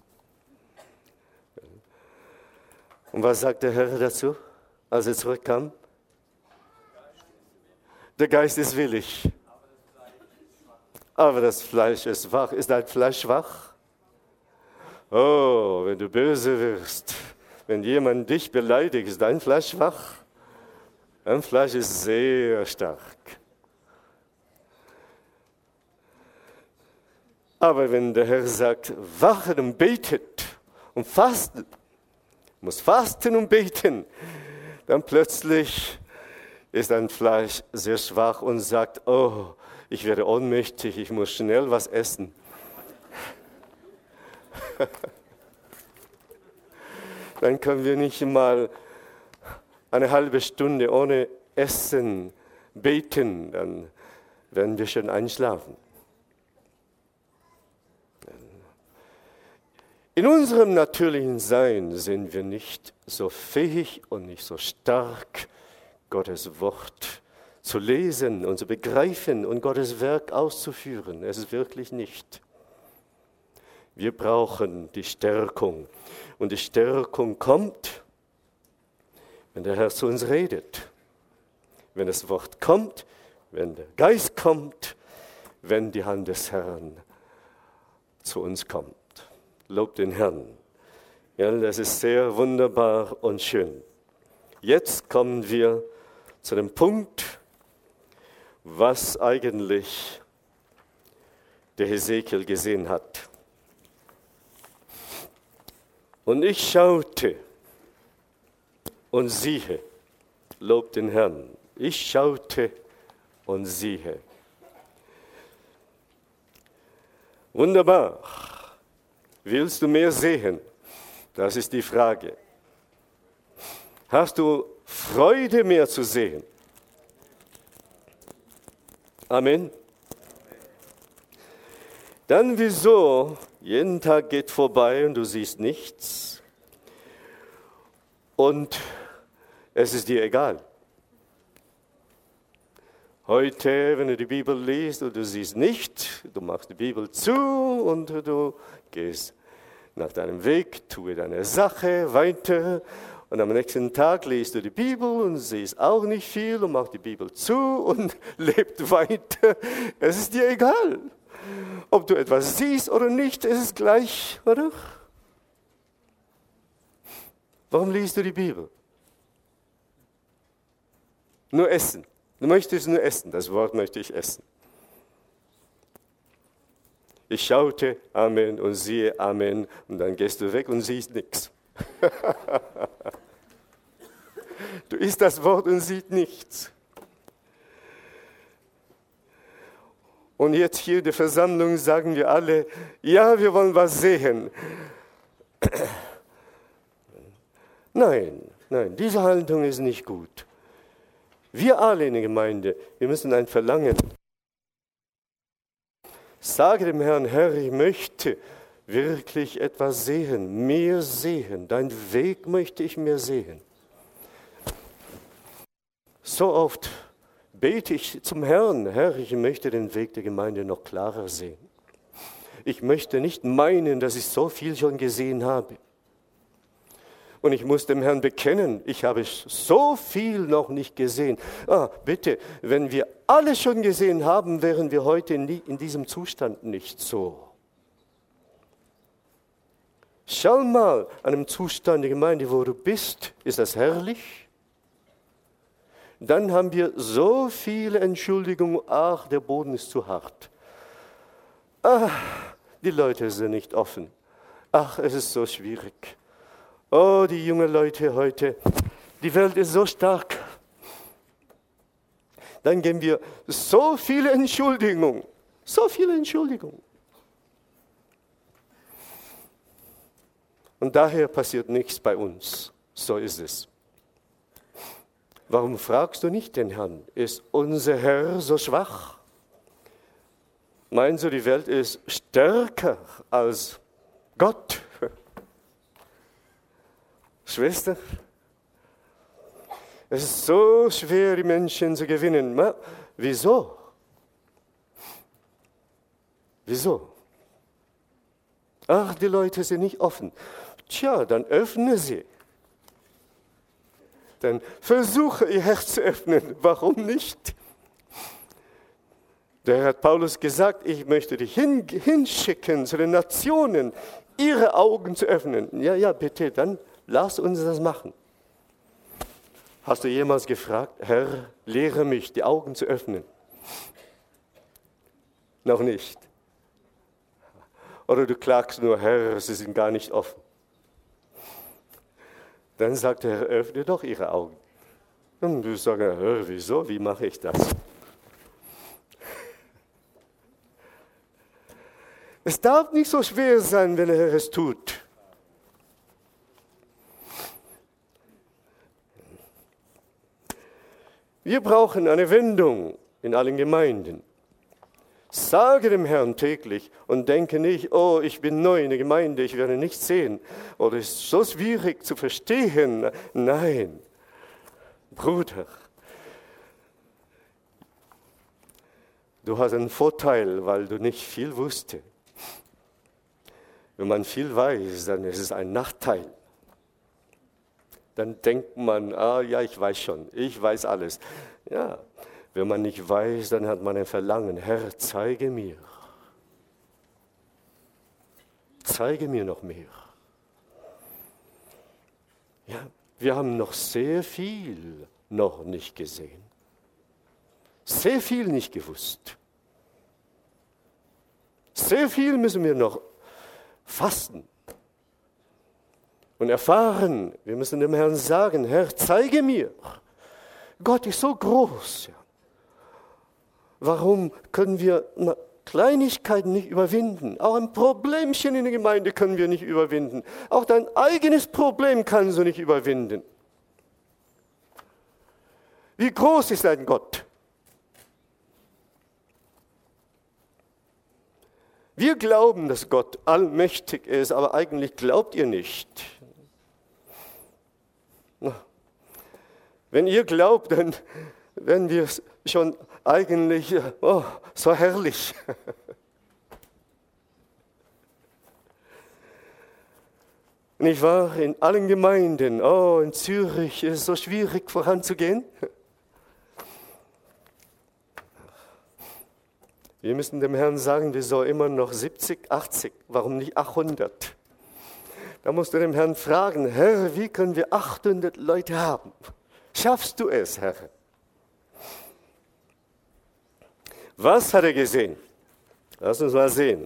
S1: Und was sagt der Herr dazu, als er zurückkam? Der Geist ist willig, aber das Fleisch ist schwach. Ist dein Fleisch schwach? Oh, wenn du böse wirst, wenn jemand dich beleidigt, ist dein Fleisch schwach? Dein Fleisch ist sehr stark. Aber wenn der Herr sagt, wachet und betet und fastet, muss fasten und beten, dann plötzlich ist dein Fleisch sehr schwach und sagt, oh, ich werde ohnmächtig, ich muss schnell was essen. Dann können wir nicht mal eine halbe Stunde ohne Essen beten, dann werden wir schon einschlafen. In unserem natürlichen Sein sind wir nicht so fähig und nicht so stark, Gottes Wort zu lesen und zu begreifen und Gottes Werk auszuführen. Es ist wirklich nicht. Wir brauchen die Stärkung. Und die Stärkung kommt, wenn der Herr zu uns redet. Wenn das Wort kommt, wenn der Geist kommt, wenn die Hand des Herrn zu uns kommt. Lobt den Herrn. Ja, das ist sehr wunderbar und schön. Jetzt kommen wir zu dem Punkt, was eigentlich der Hesekiel gesehen hat. Und ich schaute und siehe, lobt den Herrn. Ich schaute und siehe. Wunderbar. Willst du mehr sehen? Das ist die Frage. Hast du Freude, mehr zu sehen? Amen. Dann wieso? Jeden Tag geht vorbei und du siehst nichts. Und es ist dir egal. Heute, wenn du die Bibel liest und du siehst nicht, du machst die Bibel zu und du gehst nach deinem Weg, tue deine Sache weiter. Und am nächsten Tag liest du die Bibel und siehst auch nicht viel und machst die Bibel zu und lebt weiter. Es ist dir egal. Ob du etwas siehst oder nicht, ist es gleich, oder? Warum liest du die Bibel? Nur essen. Du möchtest nur essen. Das Wort möchte ich essen. Ich schaute, Amen, und siehe, Amen, und dann gehst du weg und siehst nichts. Du isst das Wort und siehst nichts. Und jetzt hier in der Versammlung sagen wir alle, ja, wir wollen was sehen. Nein, diese Haltung ist nicht gut. Wir alle in der Gemeinde, wir müssen ein Verlangen. Sage dem Herrn, Herr, ich möchte wirklich etwas sehen, mehr sehen. Deinen Weg möchte ich mehr sehen. So oft bete ich zum Herrn, Herr, ich möchte den Weg der Gemeinde noch klarer sehen. Ich möchte nicht meinen, dass ich so viel schon gesehen habe. Und ich muss dem Herrn bekennen, ich habe so viel noch nicht gesehen. Bitte, wenn wir alles schon gesehen haben, wären wir heute in diesem Zustand nicht so. Schau mal an dem Zustand der Gemeinde, wo du bist. Ist das herrlich? Dann haben wir so viele Entschuldigungen. Ach, der Boden ist zu hart. Ach, die Leute sind nicht offen. Ach, es ist so schwierig. Oh, die jungen Leute heute, die Welt ist so stark. Dann geben wir so viele Entschuldigungen. So viele Entschuldigungen. Und daher passiert nichts bei uns. So ist es. Warum fragst du nicht den Herrn? Ist unser Herr so schwach? Meinst du, die Welt ist stärker als Gott? Schwester, es ist so schwer, die Menschen zu gewinnen. Wieso? Wieso? Ach, die Leute sind nicht offen. Tja, dann öffne sie. Dann versuche ihr Herz zu öffnen. Warum nicht? Der hat Paulus gesagt, ich möchte dich hinschicken zu den Nationen, ihre Augen zu öffnen. Ja, bitte, dann lass uns das machen. Hast du jemals gefragt, Herr, lehre mich, die Augen zu öffnen? Noch nicht. Oder du klagst nur, Herr, sie sind gar nicht offen. Dann sagt der Herr, öffne doch ihre Augen. Und du sagst, Herr, wieso, wie mache ich das? Es darf nicht so schwer sein, wenn der Herr es tut. Wir brauchen eine Wendung in allen Gemeinden. Sage dem Herrn täglich und denke nicht, oh, ich bin neu in der Gemeinde, ich werde nichts sehen. Oder es ist so schwierig zu verstehen. Nein, Bruder, du hast einen Vorteil, weil du nicht viel wusstest. Wenn man viel weiß, dann ist es ein Nachteil. Dann denkt man, ja, ich weiß schon, ich weiß alles. Ja, wenn man nicht weiß, dann hat man ein Verlangen. Herr, zeige mir. Zeige mir noch mehr. Ja, wir haben noch sehr viel noch nicht gesehen. Sehr viel nicht gewusst. Sehr viel müssen wir noch fasten und erfahren. Wir müssen dem Herrn sagen, Herr, zeige mir. Gott ist so groß. Ja. Warum können wir Kleinigkeiten nicht überwinden. Auch ein Problemchen in der Gemeinde können wir nicht überwinden. Auch dein eigenes Problem kannst du nicht überwinden. Wie groß ist dein Gott? Wir glauben, dass Gott allmächtig ist, aber eigentlich glaubt ihr nicht. Wenn ihr glaubt, dann wären wir schon eigentlich so herrlich. Nicht wahr? In allen Gemeinden, in Zürich ist es so schwierig voranzugehen. Wir müssen dem Herrn sagen, wir sollen immer noch 70, 80, warum nicht 800? Da musst du dem Herrn fragen, Herr, wie können wir 800 Leute haben? Schaffst du es, Herr? Was hat er gesehen? Lass uns mal sehen.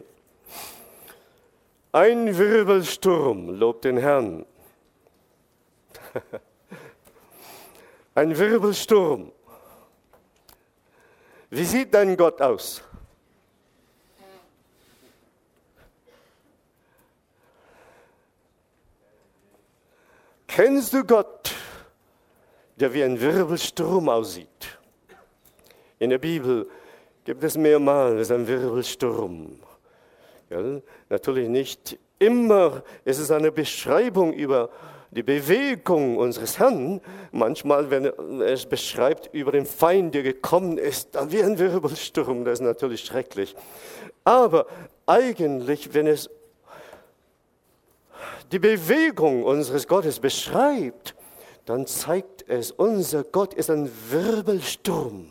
S1: Ein Wirbelsturm lobt den Herrn. Ein Wirbelsturm. Wie sieht dein Gott aus? Kennst du Gott, der wie ein Wirbelsturm aussieht? In der Bibel gibt es mehrmals einen Wirbelsturm. Ja, natürlich nicht immer, es ist eine Beschreibung über die Bewegung unseres Herrn. Manchmal, wenn es beschreibt über den Feind, der gekommen ist, dann wie ein Wirbelsturm, das ist natürlich schrecklich. Aber eigentlich, wenn es die Bewegung unseres Gottes beschreibt, dann zeigt es, unser Gott ist ein Wirbelsturm,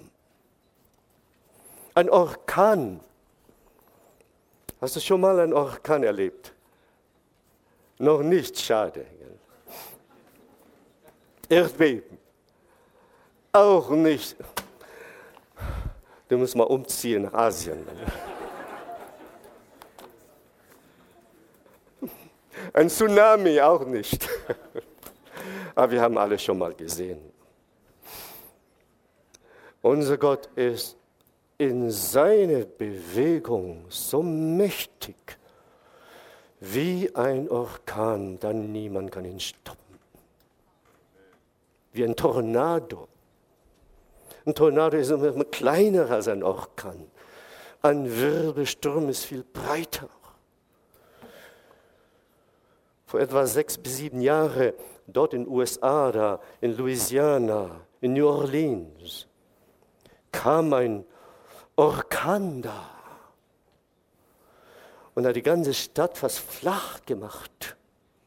S1: ein Orkan. Hast du schon mal einen Orkan erlebt? Noch nicht, schade. Erdbeben? Auch nicht. Du musst mal umziehen nach Asien. Ein Tsunami auch nicht. Aber wir haben alle schon mal gesehen. Unser Gott ist in seiner Bewegung so mächtig wie ein Orkan, dann niemand kann ihn stoppen. Wie ein Tornado. Ein Tornado ist immer kleiner als ein Orkan. Ein Wirbelsturm ist viel breiter. Vor etwa 6 bis 7 Jahren, dort in den USA, da in Louisiana, in New Orleans, kam ein Orkan da und hat die ganze Stadt fast flach gemacht.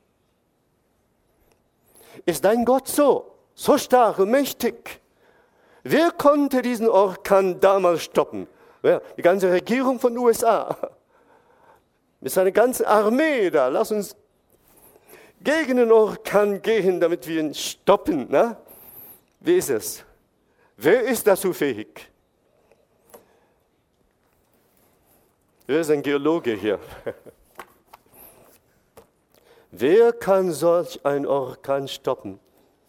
S1: Ist dein Gott so stark und mächtig? Wer konnte diesen Orkan damals stoppen? Ja, die ganze Regierung von den USA. Mit seiner ganzen Armee da. Lass uns gegen den Orkan gehen, damit wir ihn stoppen. Na? Wie ist es? Wer ist dazu fähig? Wer ist ein Geologe hier? Wer kann solch einen Orkan stoppen?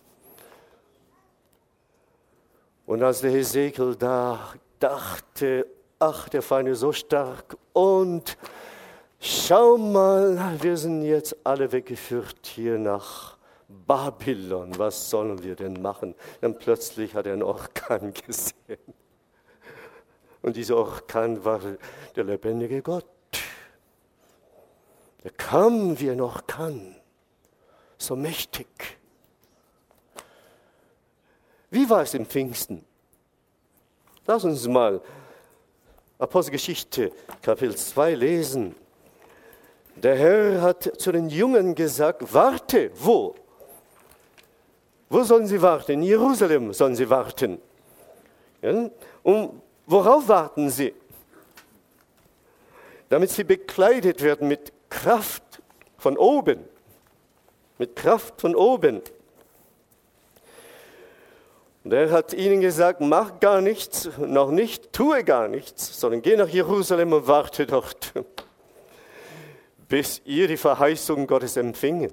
S1: Und als der Hesekiel da dachte, ach, der Feind ist so stark und schau mal, wir sind jetzt alle weggeführt hier nach Babylon. Was sollen wir denn machen? Dann plötzlich hat er einen Orkan gesehen. Und dieser Orkan war der lebendige Gott. Er kam wie ein Orkan, so mächtig. Wie war es im Pfingsten? Lass uns mal Apostelgeschichte, Kapitel 2 lesen. Der Herr hat zu den Jungen gesagt, warte, wo? Wo sollen sie warten? In Jerusalem sollen sie warten. Ja? Und worauf warten sie? Damit sie bekleidet werden mit Kraft von oben. Mit Kraft von oben. Und er hat ihnen gesagt, mach gar nichts, noch nicht, tue gar nichts, sondern geh nach Jerusalem und warte dort, bis ihr die Verheißung Gottes empfingen.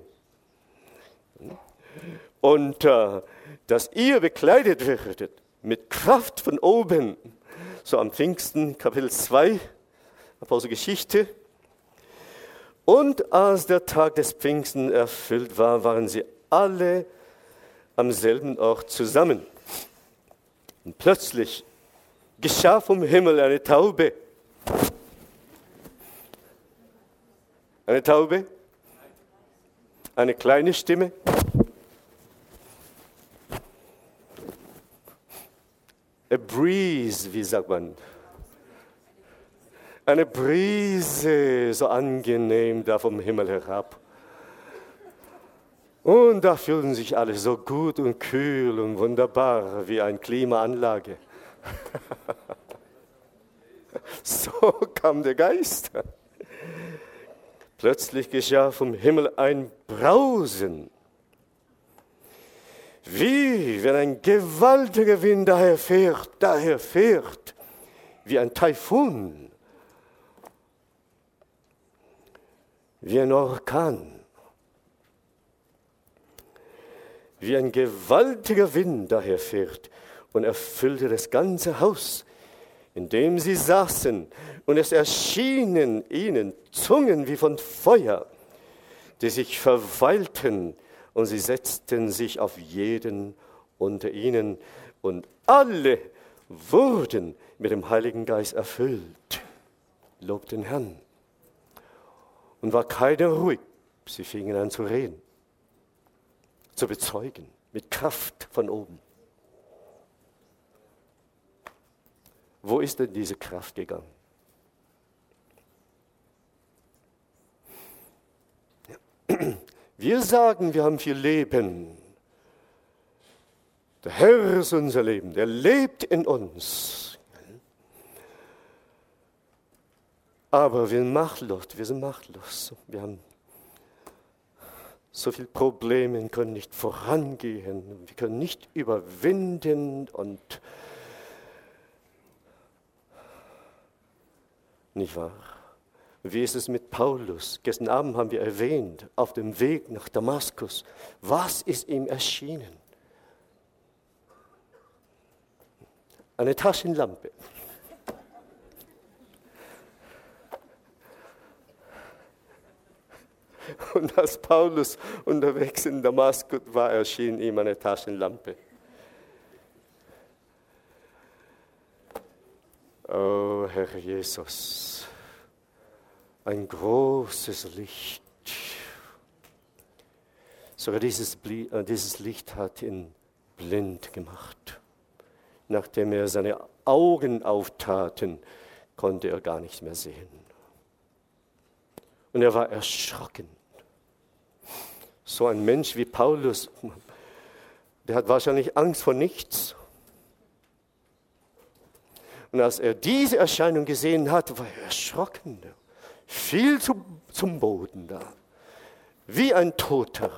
S1: Und dass ihr bekleidet werdet mit Kraft von oben. So am Pfingsten, Kapitel 2, Apostelgeschichte. Und als der Tag des Pfingsten erfüllt war, waren sie alle am selben Ort zusammen. Und plötzlich geschah vom Himmel eine Taube. Eine Taube? Eine kleine Stimme? A breeze, wie sagt man? Eine Brise, so angenehm da vom Himmel herab. Und da fühlen sich alle so gut und kühl und wunderbar wie eine Klimaanlage. So kam der Geist. Plötzlich geschah vom Himmel ein Brausen. Wie wenn ein gewaltiger Wind daherfährt, wie ein Taifun, wie ein Orkan. Wie ein gewaltiger Wind daherfährt und erfüllte das ganze Haus, in dem sie saßen. Und es erschienen ihnen Zungen wie von Feuer, die sich verweilten, und sie setzten sich auf jeden unter ihnen. Und alle wurden mit dem Heiligen Geist erfüllt. Lobt den Herrn. Und war keiner ruhig. Sie fingen an zu reden, zu bezeugen, mit Kraft von oben. Wo ist denn diese Kraft gegangen? Wir sagen, wir haben viel Leben. Der Herr ist unser Leben, der lebt in uns. Aber wir sind machtlos. Wir haben so viele Probleme, können nicht vorangehen, wir können nicht überwinden und nicht wahr? Wie ist es mit Paulus? Gestern Abend haben wir erwähnt, auf dem Weg nach Damaskus. Was ist ihm erschienen? Eine Taschenlampe. Und als Paulus unterwegs in Damaskus war, erschien ihm eine Taschenlampe. Oh, Herr Jesus, ein großes Licht. Sogar dieses Licht hat ihn blind gemacht. Nachdem er seine Augen auftaten, konnte er gar nichts mehr sehen. Und er war erschrocken. So ein Mensch wie Paulus, der hat wahrscheinlich Angst vor nichts. Und als er diese Erscheinung gesehen hat, war er erschrocken. Fiel zum Boden da, wie ein Toter.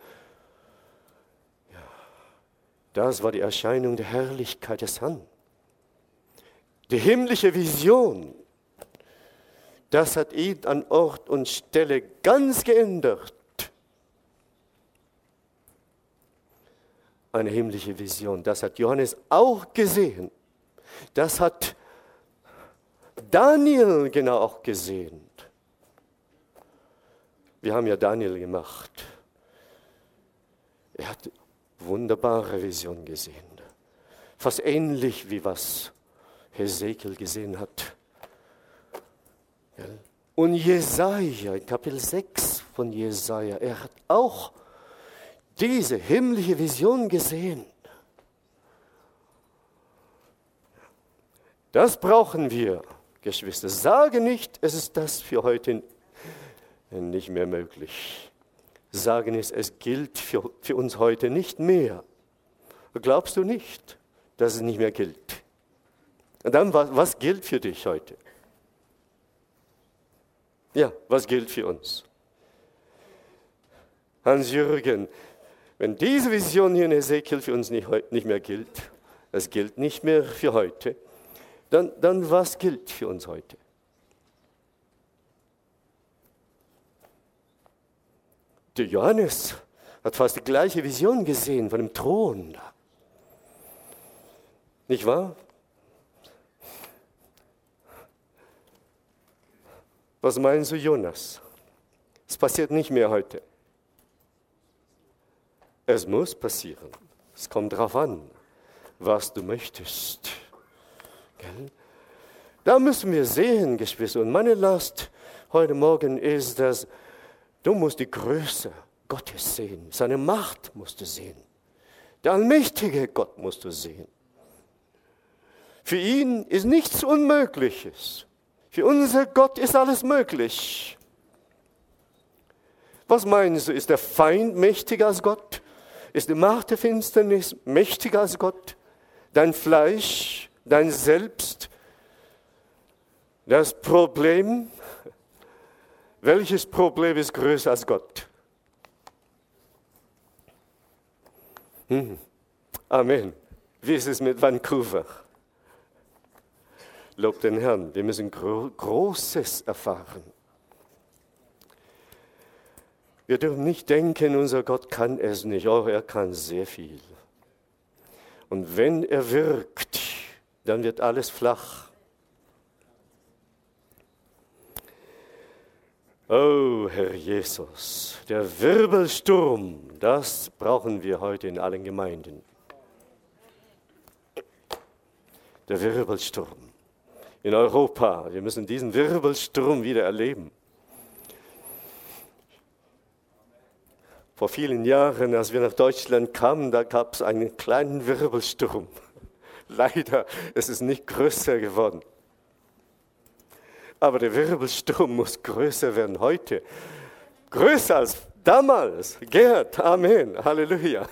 S1: Ja, das war die Erscheinung der Herrlichkeit des Herrn. Die himmlische Vision, das hat ihn an Ort und Stelle ganz geändert. Eine himmlische Vision, das hat Johannes auch gesehen. Das hat Daniel genau auch gesehen. Wir haben ja Daniel gemacht. Er hat wunderbare Vision gesehen. Fast ähnlich wie was Hesekiel gesehen hat. Und Jesaja, in Kapitel 6 von Jesaja, er hat auch diese himmlische Vision gesehen. Das brauchen wir, Geschwister. Sage nicht, es ist das für heute nicht mehr möglich. Sagen es gilt für uns heute nicht mehr. Glaubst du nicht, dass es nicht mehr gilt? Und dann, was gilt für dich heute? Ja, was gilt für uns? Hans-Jürgen, wenn diese Vision hier in Hesekiel für uns nicht mehr gilt, es gilt nicht mehr für heute, dann was gilt für uns heute? Der Johannes hat fast die gleiche Vision gesehen von dem Thron. Nicht wahr? Was meinst du, Jonas? Es passiert nicht mehr heute. Es muss passieren. Es kommt darauf an, was du möchtest. Gell? Da müssen wir sehen, Geschwister. Und meine Last heute Morgen ist, dass du musst die Größe Gottes sehen. Seine Macht musst du sehen. Der allmächtige Gott musst du sehen. Für ihn ist nichts Unmögliches. Für unser Gott ist alles möglich. Was meinst du, ist der Feind mächtiger als Gott? Ist die Macht der Finsternis mächtiger als Gott? Dein Fleisch, dein Selbst, das Problem? Welches Problem ist größer als Gott? Amen. Wie ist es mit Vancouver? Lob den Herrn, wir müssen Großes erfahren. Wir dürfen nicht denken, unser Gott kann es nicht. Oh, er kann sehr viel. Und wenn er wirkt, dann wird alles flach. Oh, Herr Jesus, der Wirbelsturm, das brauchen wir heute in allen Gemeinden. Der Wirbelsturm. In Europa, wir müssen diesen Wirbelsturm wieder erleben. Vor vielen Jahren, als wir nach Deutschland kamen, da gab es einen kleinen Wirbelsturm. Leider ist es nicht größer geworden. Aber der Wirbelsturm muss größer werden heute. Größer als damals. Gerd, Amen, Halleluja.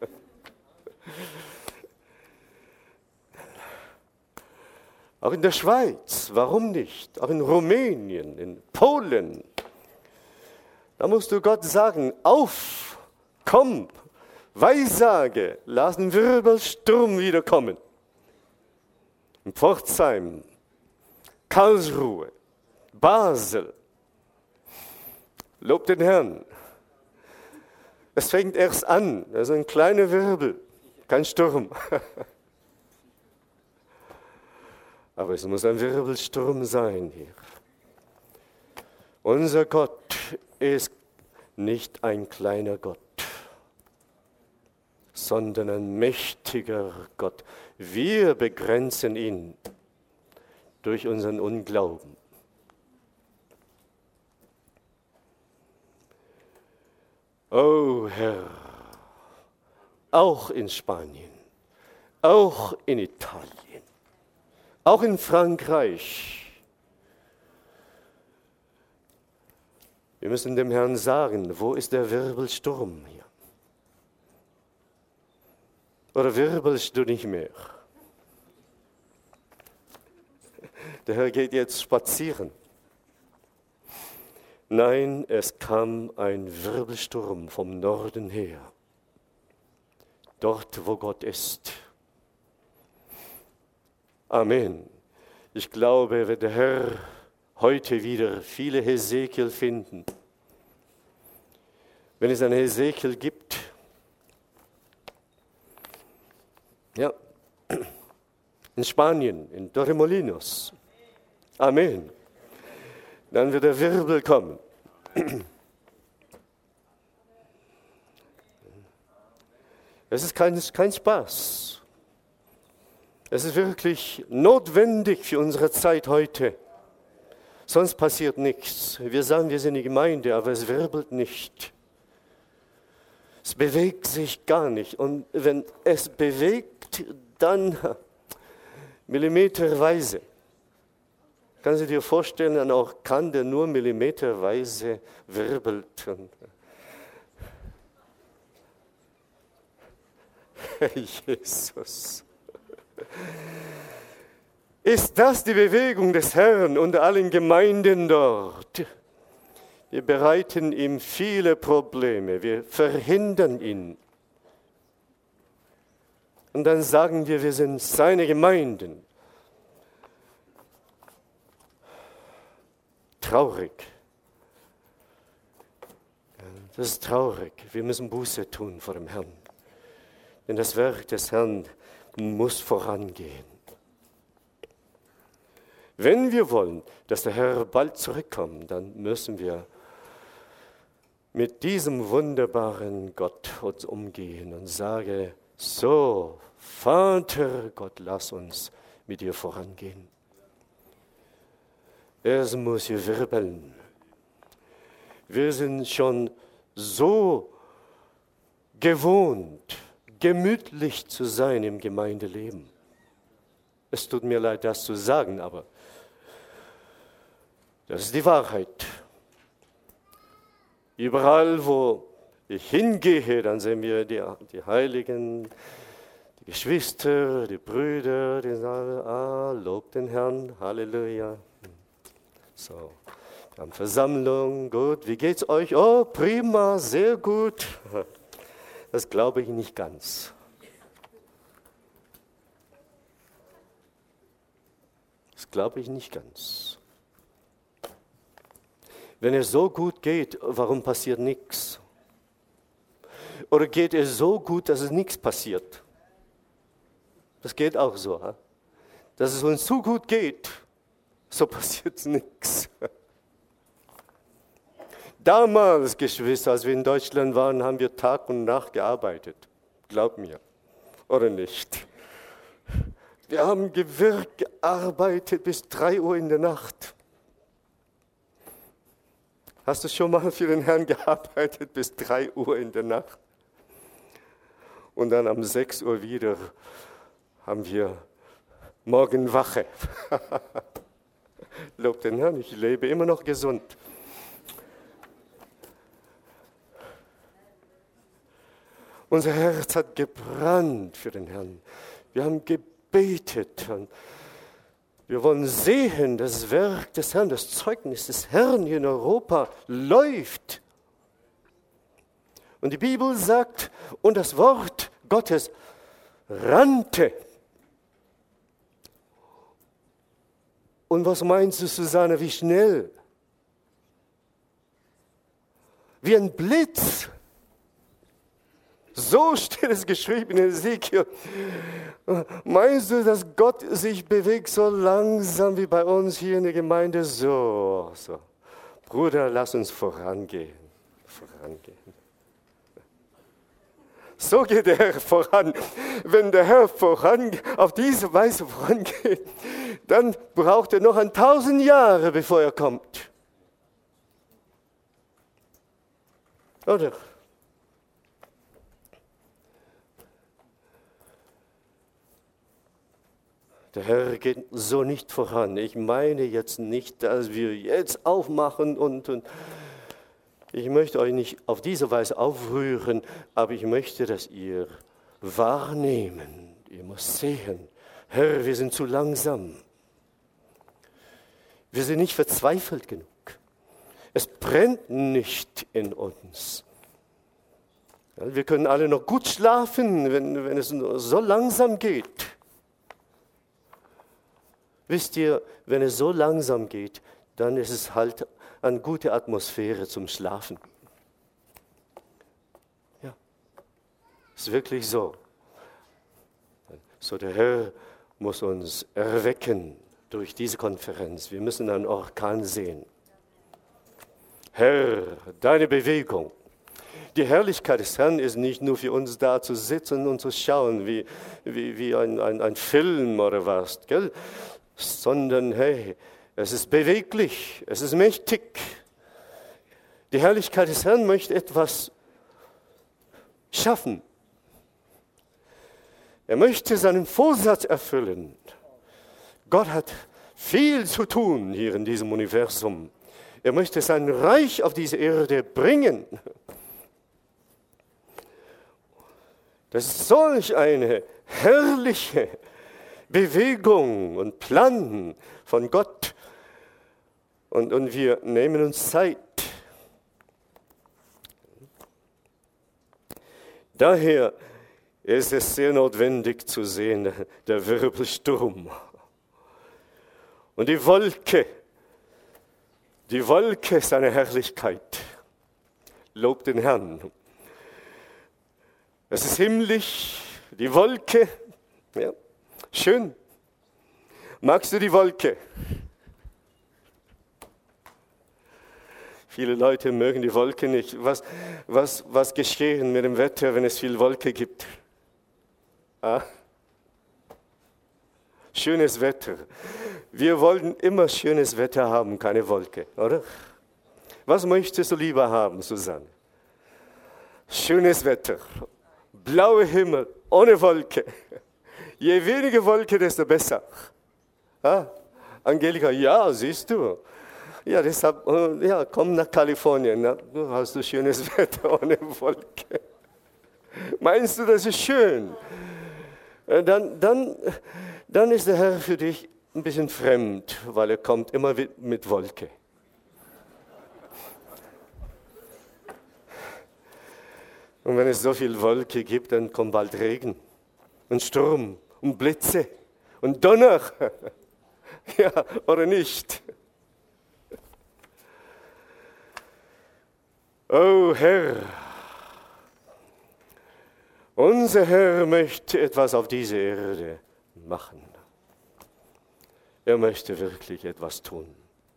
S1: Auch in der Schweiz, warum nicht? Auch in Rumänien, in Polen. Da musst du Gott sagen, auf, komm, Weissage, lass den Wirbelsturm wiederkommen. In Pforzheim, Karlsruhe, Basel. Lob den Herrn. Es fängt erst an, das ist ein kleiner Wirbel, kein Sturm. Aber es muss ein Wirbelsturm sein hier. Unser Gott ist nicht ein kleiner Gott, sondern ein mächtiger Gott. Wir begrenzen ihn durch unseren Unglauben. Oh Herr, auch in Spanien, auch in Italien, auch in Frankreich. Wir müssen dem Herrn sagen, wo ist der Wirbelsturm hier? Oder wirbelst du nicht mehr? Der Herr geht jetzt spazieren. Nein, es kam ein Wirbelsturm vom Norden her. Dort, wo Gott ist. Amen. Ich glaube, wird der Herr heute wieder viele Hesekiel finden. Wenn es ein Hesekiel gibt, ja, in Spanien, in Torremolinos, Amen, dann wird der Wirbel kommen. Es ist kein Spaß. Es ist wirklich notwendig für unsere Zeit heute. Sonst passiert nichts. Wir sagen, wir sind die Gemeinde, aber es wirbelt nicht. Es bewegt sich gar nicht. Und wenn es bewegt, dann millimeterweise. Kannst du dir vorstellen, ein Orkan, der nur millimeterweise wirbelt. Jesus. Ist das die Bewegung des Herrn unter allen Gemeinden dort? Wir bereiten ihm viele Probleme, wir verhindern ihn. Und dann sagen wir sind seine Gemeinden. Traurig. Das ist traurig. Wir müssen Buße tun vor dem Herrn. Denn das Werk des Herrn muss vorangehen. Wenn wir wollen, dass der Herr bald zurückkommt, dann müssen wir mit diesem wunderbaren Gott uns umgehen und sagen, so, Vater Gott, lass uns mit dir vorangehen. Es muss hier wirbeln. Wir sind schon so gewohnt, gemütlich zu sein im Gemeindeleben. Es tut mir leid, das zu sagen, aber das ist die Wahrheit. Überall, wo ich hingehe, dann sehen wir die Heiligen, die Geschwister, die Brüder, die sagen, lobt den Herrn, Halleluja. So, wir haben Versammlung, gut, wie geht's euch? Oh, prima, sehr gut. Das glaube ich nicht ganz. Das glaube ich nicht ganz. Wenn es so gut geht, warum passiert nichts? Oder geht es so gut, dass es nichts passiert? Das geht auch so. Dass es uns zu gut geht, so passiert nichts. Damals, Geschwister, als wir in Deutschland waren, haben wir Tag und Nacht gearbeitet. Glaub mir. Oder nicht? Wir haben gewirkt, gearbeitet bis 3 Uhr in der Nacht. Hast du schon mal für den Herrn gearbeitet bis 3 Uhr in der Nacht? Und dann um 6 Uhr wieder haben wir Morgenwache. Lob den Herrn, ich lebe immer noch gesund. Unser Herz hat gebrannt für den Herrn. Wir haben gebetet. Und wir wollen sehen, das Werk des Herrn, das Zeugnis des Herrn hier in Europa läuft. Und die Bibel sagt, und das Wort Gottes rannte. Und was meinst du, Susanne, wie schnell? Wie ein Blitz. So steht es geschrieben in Ezekiel. Meinst du, dass Gott sich bewegt so langsam wie bei uns hier in der Gemeinde? So. Bruder, lass uns vorangehen. So geht der Herr voran. Wenn der Herr auf diese Weise vorangeht, dann braucht er noch 1000 Jahre, bevor er kommt. Oder? Der Herr geht so nicht voran. Ich meine jetzt nicht, dass wir jetzt aufmachen und ich möchte euch nicht auf diese Weise aufrühren, aber ich möchte, dass ihr wahrnehmen. Ihr müsst sehen, Herr, wir sind zu langsam. Wir sind nicht verzweifelt genug. Es brennt nicht in uns. Wir können alle noch gut schlafen, wenn es so langsam geht. Wisst ihr, wenn es so langsam geht, dann ist es halt eine gute Atmosphäre zum Schlafen. Ja, ist wirklich so. So, der Herr muss uns erwecken durch diese Konferenz. Wir müssen einen Orkan sehen. Herr, deine Bewegung. Die Herrlichkeit des Herrn ist nicht nur für uns da zu sitzen und zu schauen, wie ein Film oder was, gell? Sondern, hey, es ist beweglich, es ist mächtig. Die Herrlichkeit des Herrn möchte etwas schaffen. Er möchte seinen Vorsatz erfüllen. Gott hat viel zu tun hier in diesem Universum. Er möchte sein Reich auf diese Erde bringen. Das ist solch eine herrliche Bewegung und Plan von Gott. Und wir nehmen uns Zeit. Daher ist es sehr notwendig zu sehen, der Wirbelsturm. Und die Wolke seiner Herrlichkeit. Lob den Herrn. Es ist himmlisch, die Wolke, ja. Schön. Magst du die Wolke? Viele Leute mögen die Wolke nicht. Was geschehen mit dem Wetter, wenn es viel Wolke gibt? Ah? Schönes Wetter. Wir wollten immer schönes Wetter haben, keine Wolke, oder? Was möchtest du lieber haben, Susanne? Schönes Wetter, blauer Himmel, ohne Wolke. Je weniger Wolke, desto besser. Ah? Angelika, ja, siehst du. Ja, deshalb, ja, komm nach Kalifornien, na, du hast du schönes Wetter ohne Wolke. Meinst du, das ist schön? Dann ist der Herr für dich ein bisschen fremd, weil er kommt immer mit Wolke. Und wenn es so viel Wolke gibt, dann kommt bald Regen und Sturm und Blitze und Donner. Ja, oder nicht? Oh Herr, unser Herr möchte etwas auf dieser Erde machen. Er möchte wirklich etwas tun.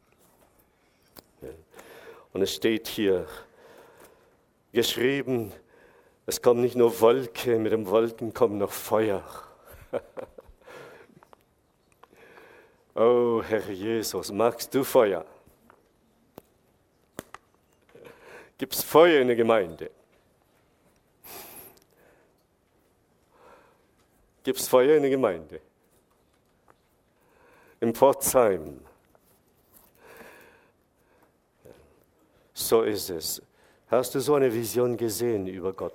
S1: Und es steht hier geschrieben, es kommt nicht nur Wolke, mit dem Wolken kommt noch Feuer. Oh Herr Jesus, magst du Feuer? Gibt es Feuer in der Gemeinde? Gibt es Feuer in der Gemeinde? In Pforzheim. So ist es. Hast du so eine Vision gesehen über Gott?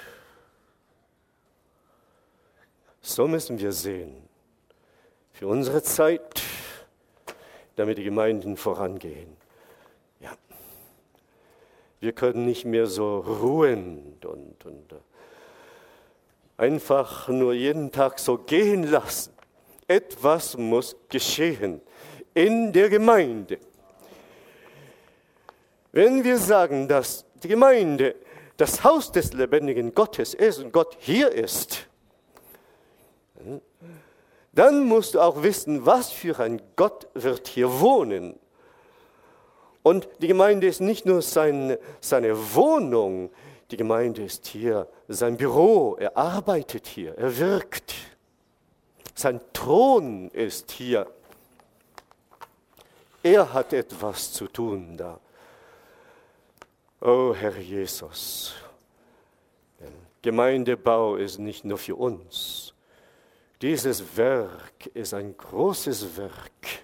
S1: So müssen wir sehen. Für unsere Zeit, damit die Gemeinden vorangehen. Ja. Wir können nicht mehr so ruhen und einfach nur jeden Tag so gehen lassen. Etwas muss geschehen in der Gemeinde. Wenn wir sagen, dass die Gemeinde das Haus des lebendigen Gottes ist und Gott hier ist, dann musst du auch wissen, was für ein Gott wird hier wohnen. Und die Gemeinde ist nicht nur seine Wohnung, die Gemeinde ist hier sein Büro, er arbeitet hier, er wirkt. Sein Thron ist hier. Er hat etwas zu tun da. Oh Herr Jesus, Gemeindebau ist nicht nur für uns. Dieses Werk ist ein großes Werk.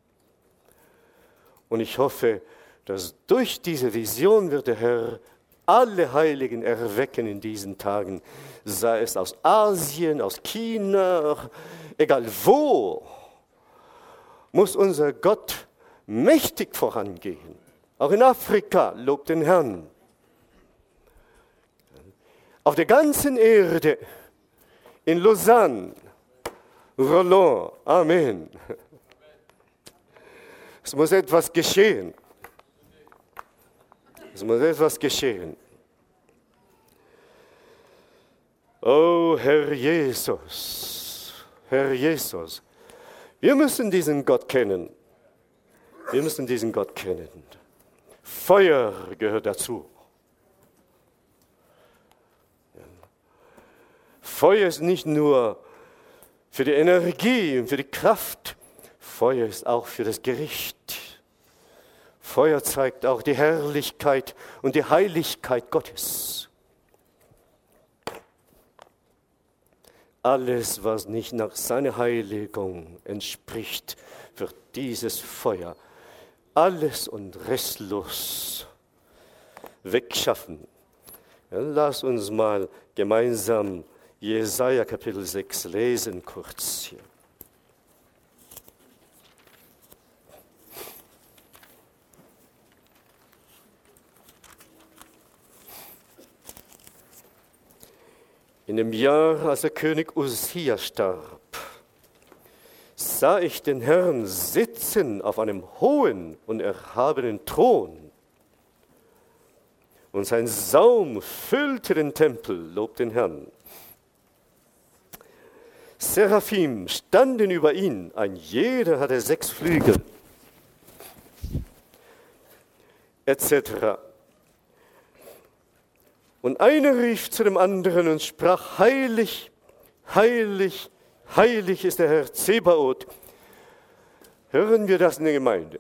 S1: Und ich hoffe, dass durch diese Vision wird der Herr alle Heiligen erwecken in diesen Tagen, sei es aus Asien, aus China, egal wo, muss unser Gott mächtig vorangehen. Auch in Afrika, lobt den Herrn. Auf der ganzen Erde, in Lausanne, Roland, Amen. Es muss etwas geschehen. Es muss etwas geschehen. Oh Herr Jesus, Herr Jesus, wir müssen diesen Gott kennen. Wir müssen diesen Gott kennen. Feuer gehört dazu. Feuer ist nicht nur für die Energie und für die Kraft, Feuer ist auch für das Gericht. Feuer zeigt auch die Herrlichkeit und die Heiligkeit Gottes. Alles, was nicht nach seiner Heiligung entspricht, wird dieses Feuer alles und restlos wegschaffen. Ja, lass uns mal gemeinsam Jesaja Kapitel 6 lesen, kurz hier. In dem Jahr, als der König Usia starb, sah ich den Herrn sitzen auf einem hohen und erhabenen Thron. Und sein Saum füllte den Tempel, lobt den Herrn. Seraphim standen über ihn, ein jeder hatte 6 Flügel. etc. Und einer rief zu dem anderen und sprach, heilig, heilig, heilig ist der Herr Zebaoth. Hören wir das in der Gemeinde?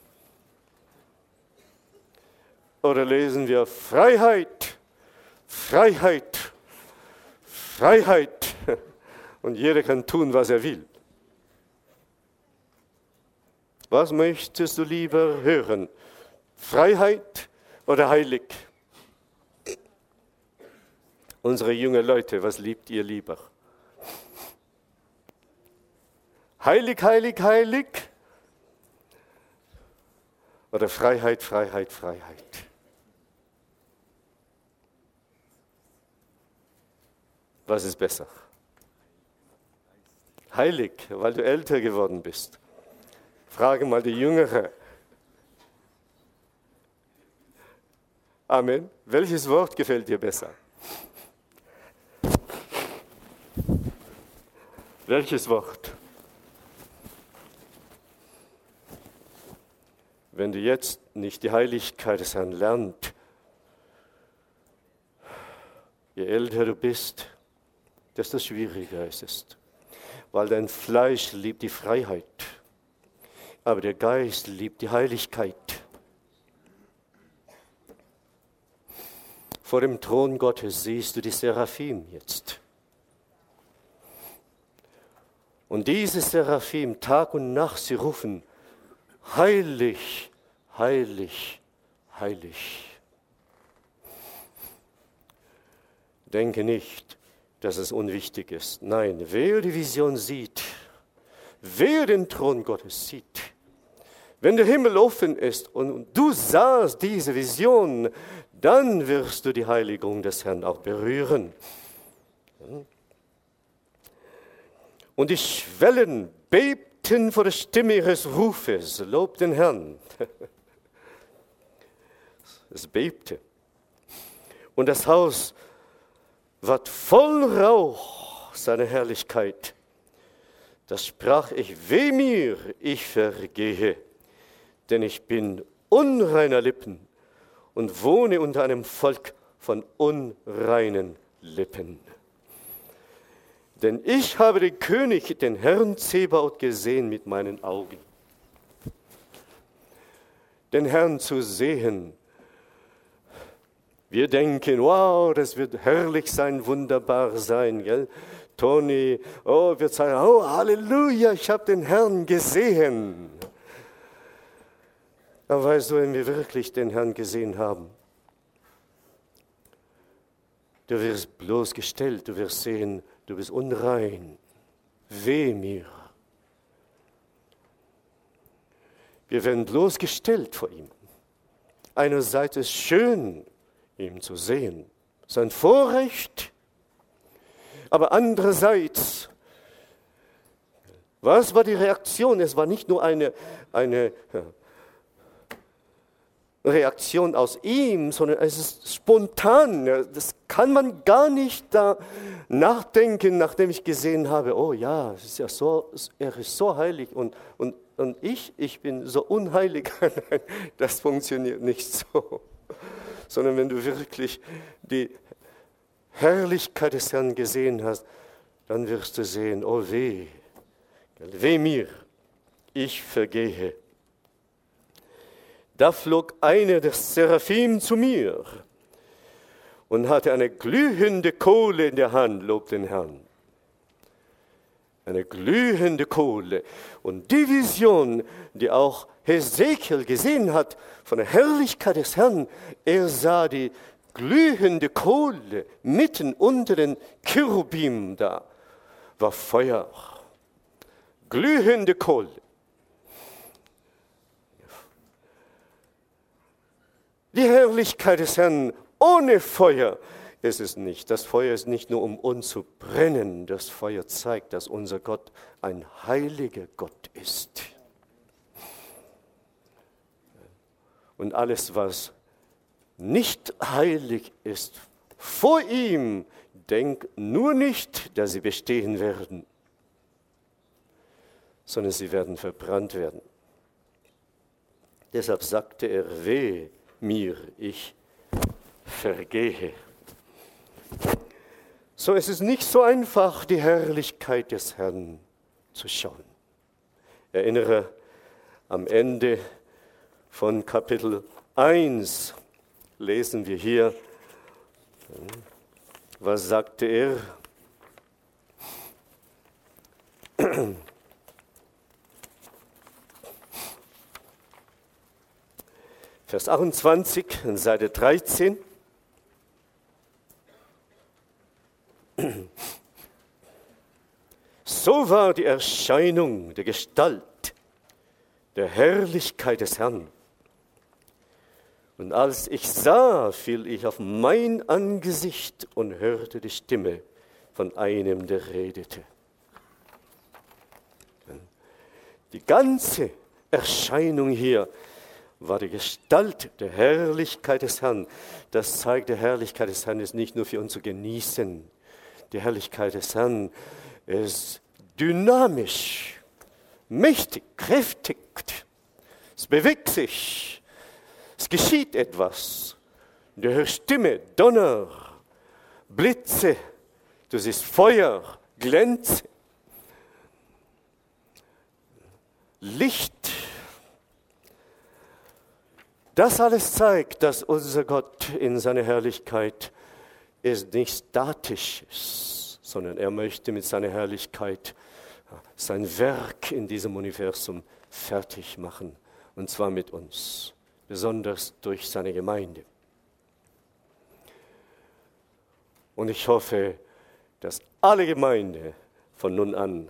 S1: Oder lesen wir Freiheit, Freiheit, Freiheit und jeder kann tun, was er will? Was möchtest du lieber hören? Freiheit oder heilig? Unsere jungen Leute, was liebt ihr lieber? Heilig, heilig, heilig? Oder Freiheit, Freiheit, Freiheit? Was ist besser? Heilig, weil du älter geworden bist. Frage mal die Jüngere. Amen. Welches Wort gefällt dir besser? Welches Wort? Wenn du jetzt nicht die Heiligkeit des Herrn lernst, je älter du bist, desto schwieriger ist es. Weil dein Fleisch liebt die Freiheit, aber der Geist liebt die Heiligkeit. Vor dem Thron Gottes siehst du die Seraphim jetzt. Und diese Seraphim, Tag und Nacht, sie rufen, heilig, heilig, heilig. Denke nicht, dass es unwichtig ist. Nein, wer die Vision sieht, wer den Thron Gottes sieht, wenn der Himmel offen ist und du sahst diese Vision, dann wirst du die Heiligung des Herrn auch berühren. Und die Schwellen bebten vor der Stimme ihres Rufes. Lob den Herrn. Es bebte. Und das Haus ward voll Rauch seiner Herrlichkeit. Da sprach ich, weh mir, ich vergehe, denn ich bin unreiner Lippen und wohne unter einem Volk von unreinen Lippen. Denn ich habe den König, den Herrn Zebaoth, gesehen mit meinen Augen. Den Herrn zu sehen. Wir denken, wow, das wird herrlich sein, wunderbar sein, gell? Toni, oh, wir sagen, oh, Halleluja, ich habe den Herrn gesehen. Aber weißt du, wenn wir wirklich den Herrn gesehen haben, du wirst bloßgestellt, du wirst sehen, du bist unrein. Weh mir. Wir werden bloßgestellt vor ihm. Einerseits ist es schön, ihn zu sehen. Sein Vorrecht. Aber andererseits, was war die Reaktion? Es war nicht nur eine Reaktion aus ihm, sondern es ist spontan. Das kann man gar nicht da nachdenken, nachdem ich gesehen habe, oh ja, es ist ja so, er ist so heilig und ich bin so unheilig. Nein, das funktioniert nicht so. Sondern wenn du wirklich die Herrlichkeit des Herrn gesehen hast, dann wirst du sehen, oh weh, weh mir, ich vergehe. Da flog einer der Seraphim zu mir und hatte eine glühende Kohle in der Hand, lob den Herrn. Eine glühende Kohle. Und die Vision, die auch Hesekiel gesehen hat von der Herrlichkeit des Herrn, er sah die glühende Kohle mitten unter den Cherubim da, war Feuer. Glühende Kohle. Die Herrlichkeit des Herrn ohne Feuer ist es nicht. Das Feuer ist nicht nur, um uns zu brennen. Das Feuer zeigt, dass unser Gott ein heiliger Gott ist. Und alles, was nicht heilig ist, vor ihm, denk nur nicht, dass sie bestehen werden, sondern sie werden verbrannt werden. Deshalb sagte er, weh mir, ich vergehe. So, es ist nicht so einfach, die Herrlichkeit des Herrn zu schauen. Erinnere am Ende von Kapitel 1 lesen wir hier, was sagte er? Vers 28, Seite 13. So war die Erscheinung der Gestalt, der Herrlichkeit des Herrn. Und als ich sah, fiel ich auf mein Angesicht und hörte die Stimme von einem, der redete. Die ganze Erscheinung hier war die Gestalt der Herrlichkeit des Herrn. Das zeigt, die Herrlichkeit des Herrn ist nicht nur für uns zu genießen. Die Herrlichkeit des Herrn ist dynamisch, mächtig, kräftig. Es bewegt sich, es geschieht etwas. Du hörst Stimme, Donner, Blitze, du siehst Feuer, Glänze, Licht. Das alles zeigt, dass unser Gott in seiner Herrlichkeit ist nicht statisch ist, sondern er möchte mit seiner Herrlichkeit sein Werk in diesem Universum fertig machen, und zwar mit uns, besonders durch seine Gemeinde. Und ich hoffe, dass alle Gemeinde von nun an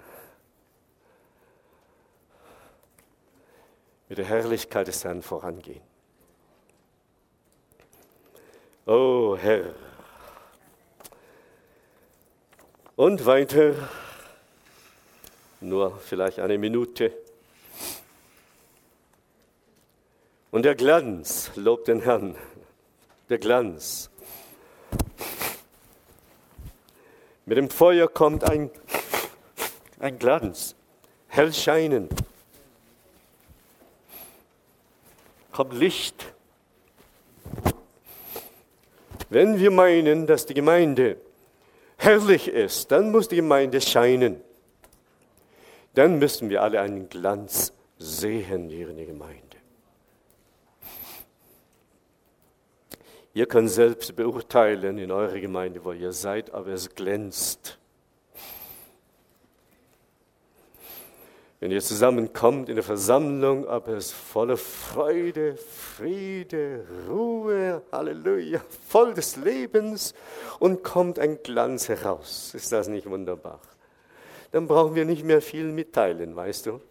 S1: mit der Herrlichkeit des Herrn vorangehen. O Herr. Und weiter, nur vielleicht eine Minute. Und der Glanz, lobt den Herrn, der Glanz. Mit dem Feuer kommt ein Glanz, hell scheinen. Kommt Licht. Wenn wir meinen, dass die Gemeinde herrlich ist, dann muss die Gemeinde scheinen. Dann müssen wir alle einen Glanz sehen hier in der Gemeinde. Ihr könnt selbst beurteilen in eurer Gemeinde, wo ihr seid, aber es glänzt. Wenn ihr zusammenkommt in der Versammlung, aber es voller Freude, Friede, Ruhe, Halleluja, voll des Lebens und kommt ein Glanz heraus. Ist das nicht wunderbar? Dann brauchen wir nicht mehr viel mitteilen, weißt du?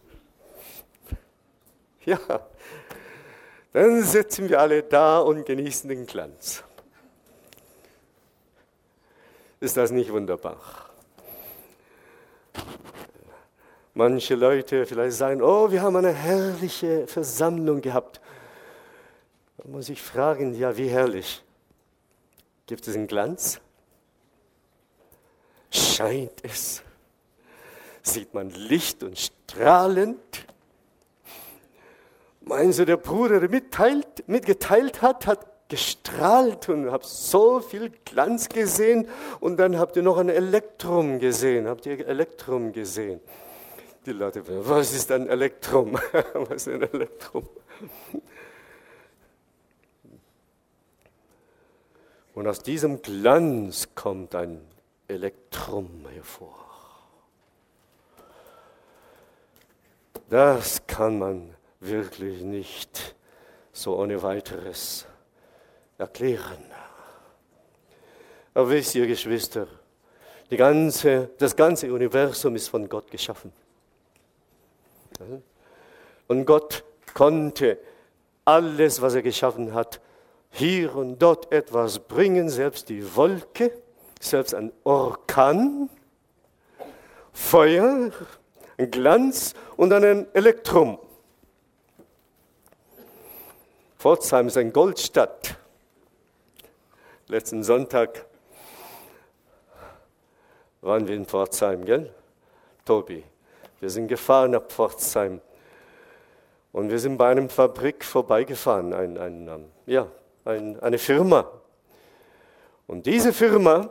S1: Ja, dann sitzen wir alle da und genießen den Glanz. Ist das nicht wunderbar? Manche Leute vielleicht sagen, oh, wir haben eine herrliche Versammlung gehabt. Da muss ich fragen, ja, wie herrlich? Gibt es einen Glanz? Scheint es? Sieht man Licht und strahlend? Meinst du, der Bruder, der mitgeteilt hat gestrahlt und habt so viel Glanz gesehen und dann habt ihr noch ein Elektrum gesehen. Habt ihr Elektrum gesehen? Die Leute, was ist ein Elektrum? Was ist ein Elektrum? Und aus diesem Glanz kommt ein Elektrum hervor. Das kann man wirklich nicht so ohne weiteres erklären. Aber wisst ihr, Geschwister, das ganze Universum ist von Gott geschaffen. Und Gott konnte alles, was er geschaffen hat, hier und dort etwas bringen, selbst die Wolke, selbst ein Orkan, Feuer, ein Glanz und dann ein Elektrum. Pforzheim ist eine Goldstadt. Letzten Sonntag waren wir in Pforzheim, gell? Tobi, wir sind gefahren nach Pforzheim. Und wir sind bei einer Fabrik vorbeigefahren, eine Firma. Und diese Firma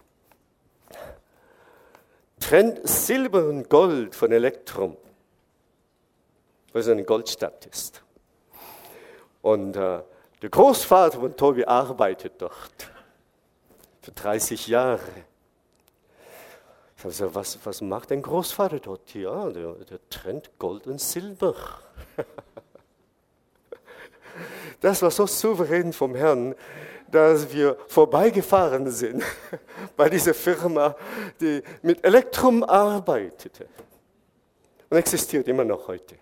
S1: trennt Silber und Gold von Elektrum, weil es eine Goldstadt ist. Und der Großvater von Tobi arbeitet dort für 30 Jahre. Ich habe gesagt, was macht dein Großvater dort? Ja, der trennt Gold und Silber. Das war so souverän vom Herrn, dass wir vorbeigefahren sind bei dieser Firma, die mit Elektrum arbeitete und existiert immer noch heute.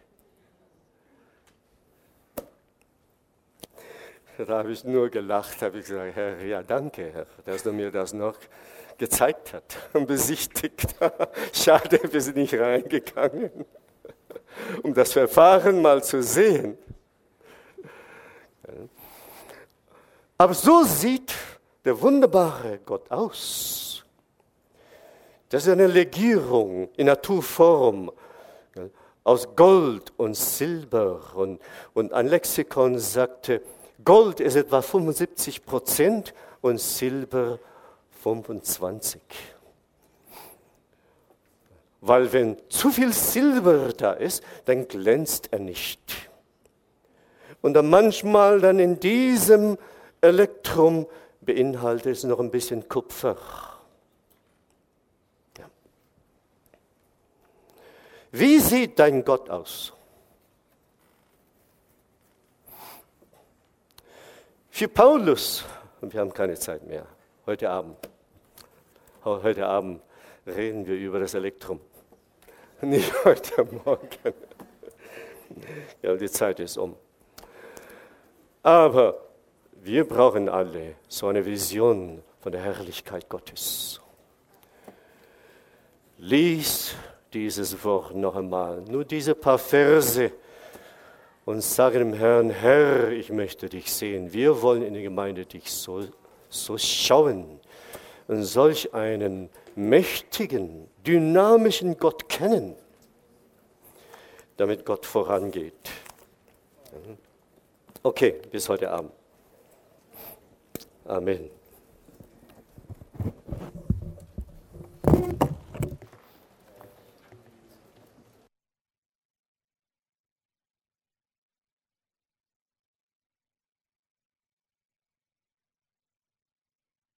S1: Da habe ich nur gelacht, habe ich gesagt, Herr, ja danke, Herr, dass du mir das noch gezeigt hast und besichtigt. Schade, wir sind nicht reingegangen, um das Verfahren mal zu sehen. Aber so sieht der wunderbare Gott aus. Das ist eine Legierung in Naturform aus Gold und Silber. Und ein Lexikon sagte, Gold ist etwa 75% und Silber 25%. Weil wenn zu viel Silber da ist, dann glänzt er nicht. Und dann manchmal dann in diesem Elektrum beinhaltet es noch ein bisschen Kupfer. Ja. Wie sieht dein Gott aus? Für Paulus, und wir haben keine Zeit mehr, heute Abend reden wir über das Elektrum. Nicht heute Morgen. Ja, die Zeit ist um. Aber wir brauchen alle so eine Vision von der Herrlichkeit Gottes. Lies dieses Wort noch einmal, nur diese paar Verse und sage dem Herrn, Herr, ich möchte dich sehen. Wir wollen in der Gemeinde dich so schauen und solch einen mächtigen, dynamischen Gott kennen, damit Gott vorangeht. Okay, bis heute Abend. Amen.